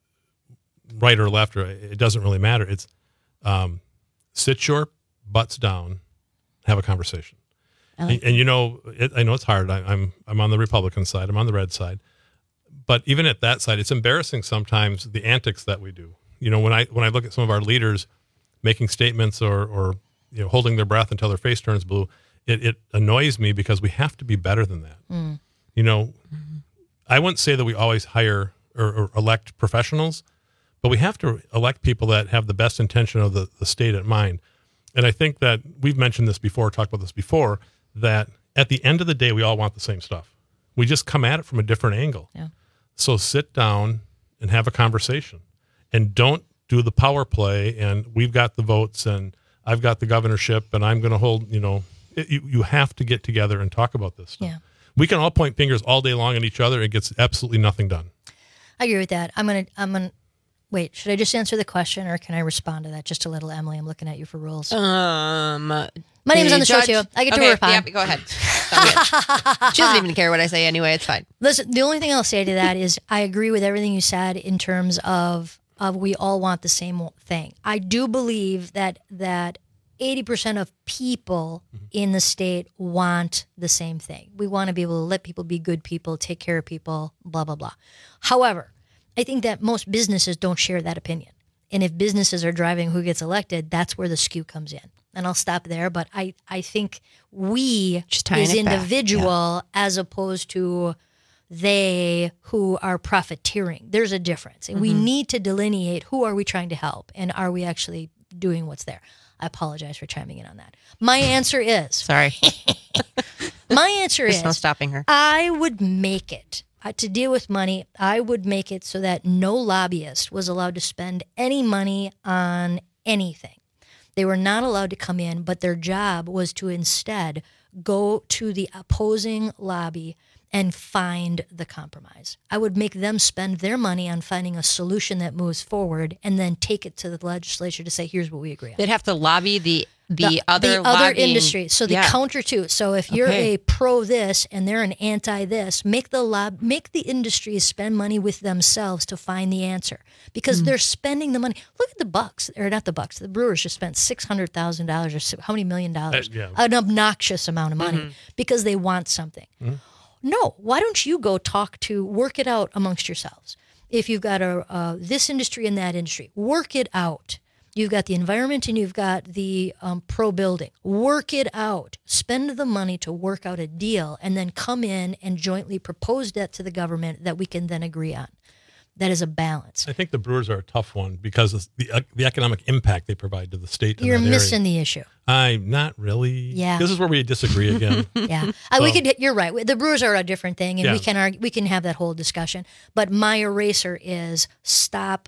right or left or it doesn't really matter. It's um, sit your butts down, have a conversation. I like and, and you know, it, I know it's hard. I, I'm I'm on the Republican side. I'm on the red side. But even at that side, it's embarrassing sometimes the antics that we do. You know, when I when I look at some of our leaders making statements or or you know holding their breath until their face turns blue, it, it annoys me because we have to be better than that. Mm. You know, I wouldn't say that we always hire or, or elect professionals, but we have to elect people that have the best intention of the, the state at mind. And I think that we've mentioned this before, talked about this before, that at the end of the day, we all want the same stuff. We just come at it from a different angle. Yeah. So sit down and have a conversation and don't do the power play and we've got the votes and I've got the governorship and I'm going to hold, you know, it, you, you have to get together and talk about this stuff. Yeah. We can all point fingers all day long at each other. It gets absolutely nothing done. I agree with that. I'm gonna. I'm gonna. Wait. Should I just answer the question, or can I respond to that just a little, Emily? I'm looking at you for rules. Um, My name is on the show too. I get to okay, work on. Yep, go ahead. She doesn't even care what I say anyway. It's fine. Listen, the only thing I'll say to that is I agree with everything you said in terms of of we all want the same thing. I do believe that that eighty percent of people in the state want the same thing. We want to be able to let people be good people, take care of people, blah, blah, blah. However, I think that most businesses don't share that opinion. And if businesses are driving who gets elected, that's where the skew comes in. And I'll stop there. But I, I think we Just tying is it back, individual as opposed to they who are profiteering. There's a difference. And we Mhm. need to delineate who are we trying to help and are we actually doing what's there. I apologize for chiming in on that. My answer is... Sorry. My answer There's is... no stopping her. I would make it. uh, to deal with money, I would make it so that no lobbyist was allowed to spend any money on anything. They were not allowed to come in, but their job was to instead go to the opposing lobby and find the compromise. I would make them spend their money on finding a solution that moves forward and then take it to the legislature to say, here's what we agree on. They'd have to lobby the the, the other the other lobbying- industry. So the Yeah. counter to. So if you're Okay. a pro this and they're an anti this, make the lob make the industries spend money with themselves to find the answer because Mm. they're spending the money. Look at the Bucks, or not the Bucks. The Brewers just spent six hundred thousand dollars or si- how many million dollars? Uh, yeah. An obnoxious amount of money Mhm. because they want something. Mhm. No, why don't you go talk to, work it out amongst yourselves? If you've got a uh, this industry and that industry, work it out. You've got the environment and you've got the um, pro building. Work it out. Spend the money to work out a deal and then come in and jointly propose that to the government that we can then agree on. That is a balance. I think the Brewers are a tough one because of the uh, the economic impact they provide to the state. in You're that missing area. the issue. I'm not really. Yeah. This is where we disagree again. Yeah, uh, we So- could. You're right. The Brewers are a different thing, and we Yeah. can argue, we can have that whole discussion. But my eraser is stop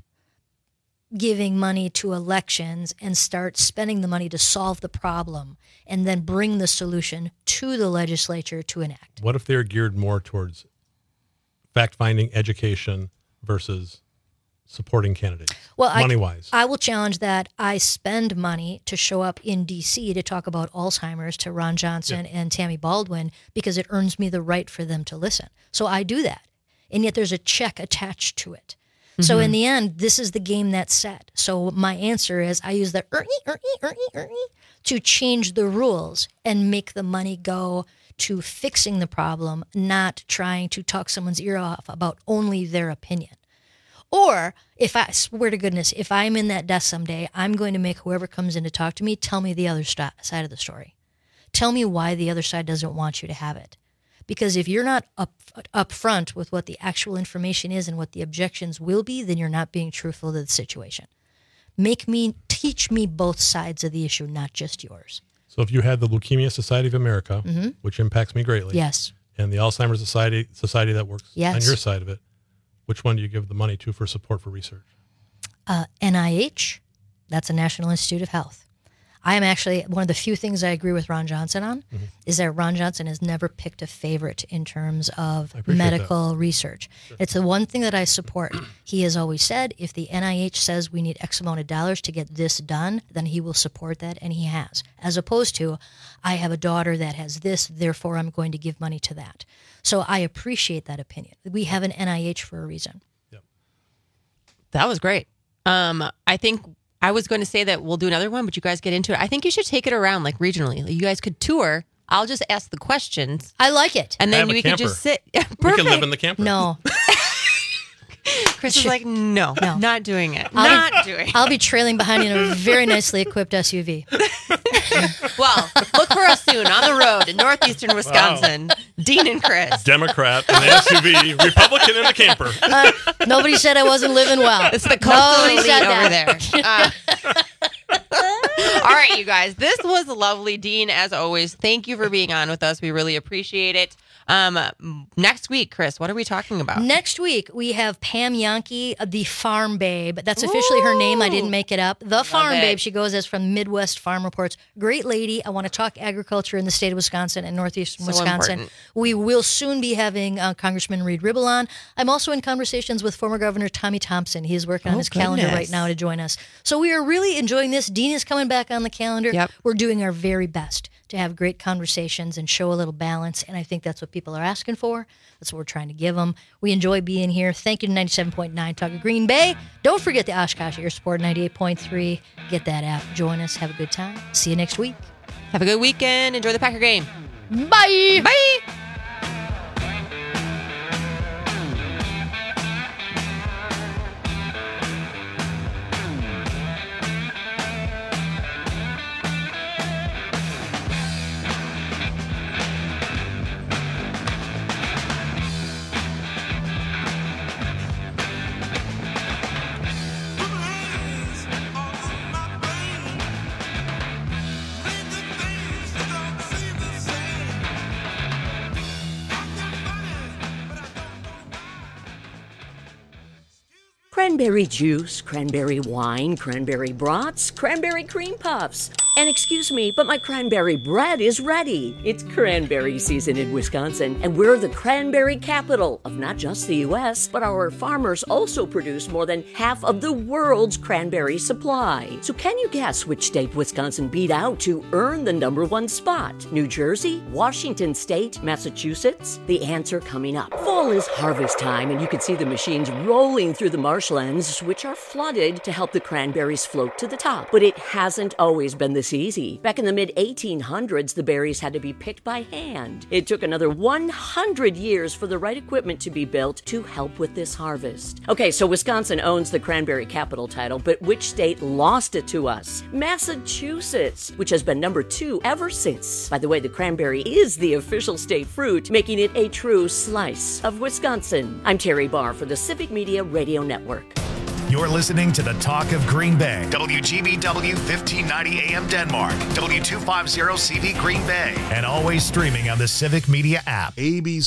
giving money to elections and start spending the money to solve the problem, and then bring the solution to the legislature to enact. What if they're geared more towards fact finding, education versus supporting candidates? Well, money I, wise. I will challenge that. I spend money to show up in D C to talk about Alzheimer's to Ron Johnson and Tammy Baldwin because it earns me the right for them to listen. So I do that. And yet there's a check attached to it. So in the end, this is the game that's set. So my answer is I use the Ernie, Ernie, Ernie, Ernie to change the rules and make the money go to fixing the problem, not trying to talk someone's ear off about only their opinion. Or if I swear to goodness, if I'm in that desk someday, I'm going to make whoever comes in to talk to me tell me the other st- side of the story. Tell me why the other side doesn't want you to have it. Because if you're not up up front with what the actual information is and what the objections will be, then you're not being truthful to the situation. Make me, teach me both sides of the issue, not just yours. So if you had the Leukemia Society of America, Mhm. which impacts me greatly, Yes. and the Alzheimer's Society Society that works Yes. on your side of it, which one do you give the money to for support for research? Uh, N I H, that's the National Institute of Health. I am actually, one of the few things I agree with Ron Johnson on Mm-hmm. is that Ron Johnson has never picked a favorite in terms of I appreciate medical research. It's the one thing that I support. He has always said, if the N I H says we need X amount of dollars to get this done, then he will support that, and he has. As opposed to, I have a daughter that has this, therefore I'm going to give money to that. So I appreciate that opinion. We have an N I H for a reason. That was great. Um, I think I was going to say that we'll do another one, but you guys get into it. I think you should take it around like regionally. You guys could tour. I'll just ask the questions. I like it. And I then have a we could camper. just sit. We Perfect. can live in the camper. No. Chris is like, no, No. not doing it. I'll not be, doing it. I'll be trailing behind you in a very nicely equipped S U V. Well, look for us soon on the road in northeastern Wisconsin. Dean and Chris. Democrat in the S U V, Republican in the camper. Uh, nobody said I wasn't living well. It's the coastal Nobody elite said over that. there. Uh, all right, you guys. This was lovely. Dean, as always, thank you for being on with us. We really appreciate it. Um, next week, Chris, what are we talking about? Next week, we have Pam Yankee, the Farm Babe. That's officially her name. I didn't make it up. The Farm it. Babe. She goes as from Midwest Farm Reports. Great lady. I want to talk agriculture in the state of Wisconsin and northeastern So Wisconsin. important. We will soon be having uh, Congressman Reed Ribble on. I'm also in conversations with former Governor Tommy Thompson. He is working on Oh, his calendar goodness. right now to join us. So we are really enjoying this. Dean is coming back on the calendar. Yep. We're doing our very best to have great conversations and show a little balance. And I think that's what people are asking for. That's what we're trying to give them. We enjoy being here. Thank you to ninety-seven point nine Talk of Green Bay. Don't forget the Oshkosh Air Support ninety-eight point three. Get that app. Join us. Have a good time. See you next week. Have a good weekend. Enjoy the Packer game. Bye. Bye. cranberry juice, cranberry wine, cranberry brats, cranberry cream puffs. And excuse me, but my cranberry bread is ready. It's cranberry season in Wisconsin, and we're the cranberry capital of not just the U S, but our farmers also produce more than half of the world's cranberry supply. So can you guess which state Wisconsin beat out to earn the number one spot? New Jersey, Washington State, Massachusetts? The answer coming up. Fall is harvest time, and you can see the machines rolling through the marshlands, which are flooded to help the cranberries float to the top. But it hasn't always been this easy. Back in the mid eighteen hundreds, the berries had to be picked by hand. It took another one hundred years for the right equipment to be built to help with this harvest. Okay, so Wisconsin owns the cranberry capital title, but which state lost it to us? Massachusetts, which has been number two ever since. By the way, the cranberry is the official state fruit, making it a true slice of Wisconsin. I'm Terry Barr for the Civic Media Radio Network. You're listening to the Talk of Green Bay, W G B W fifteen ninety A M Denmark, W two fifty C V Green Bay, and always streaming on the Civic Media app. A B C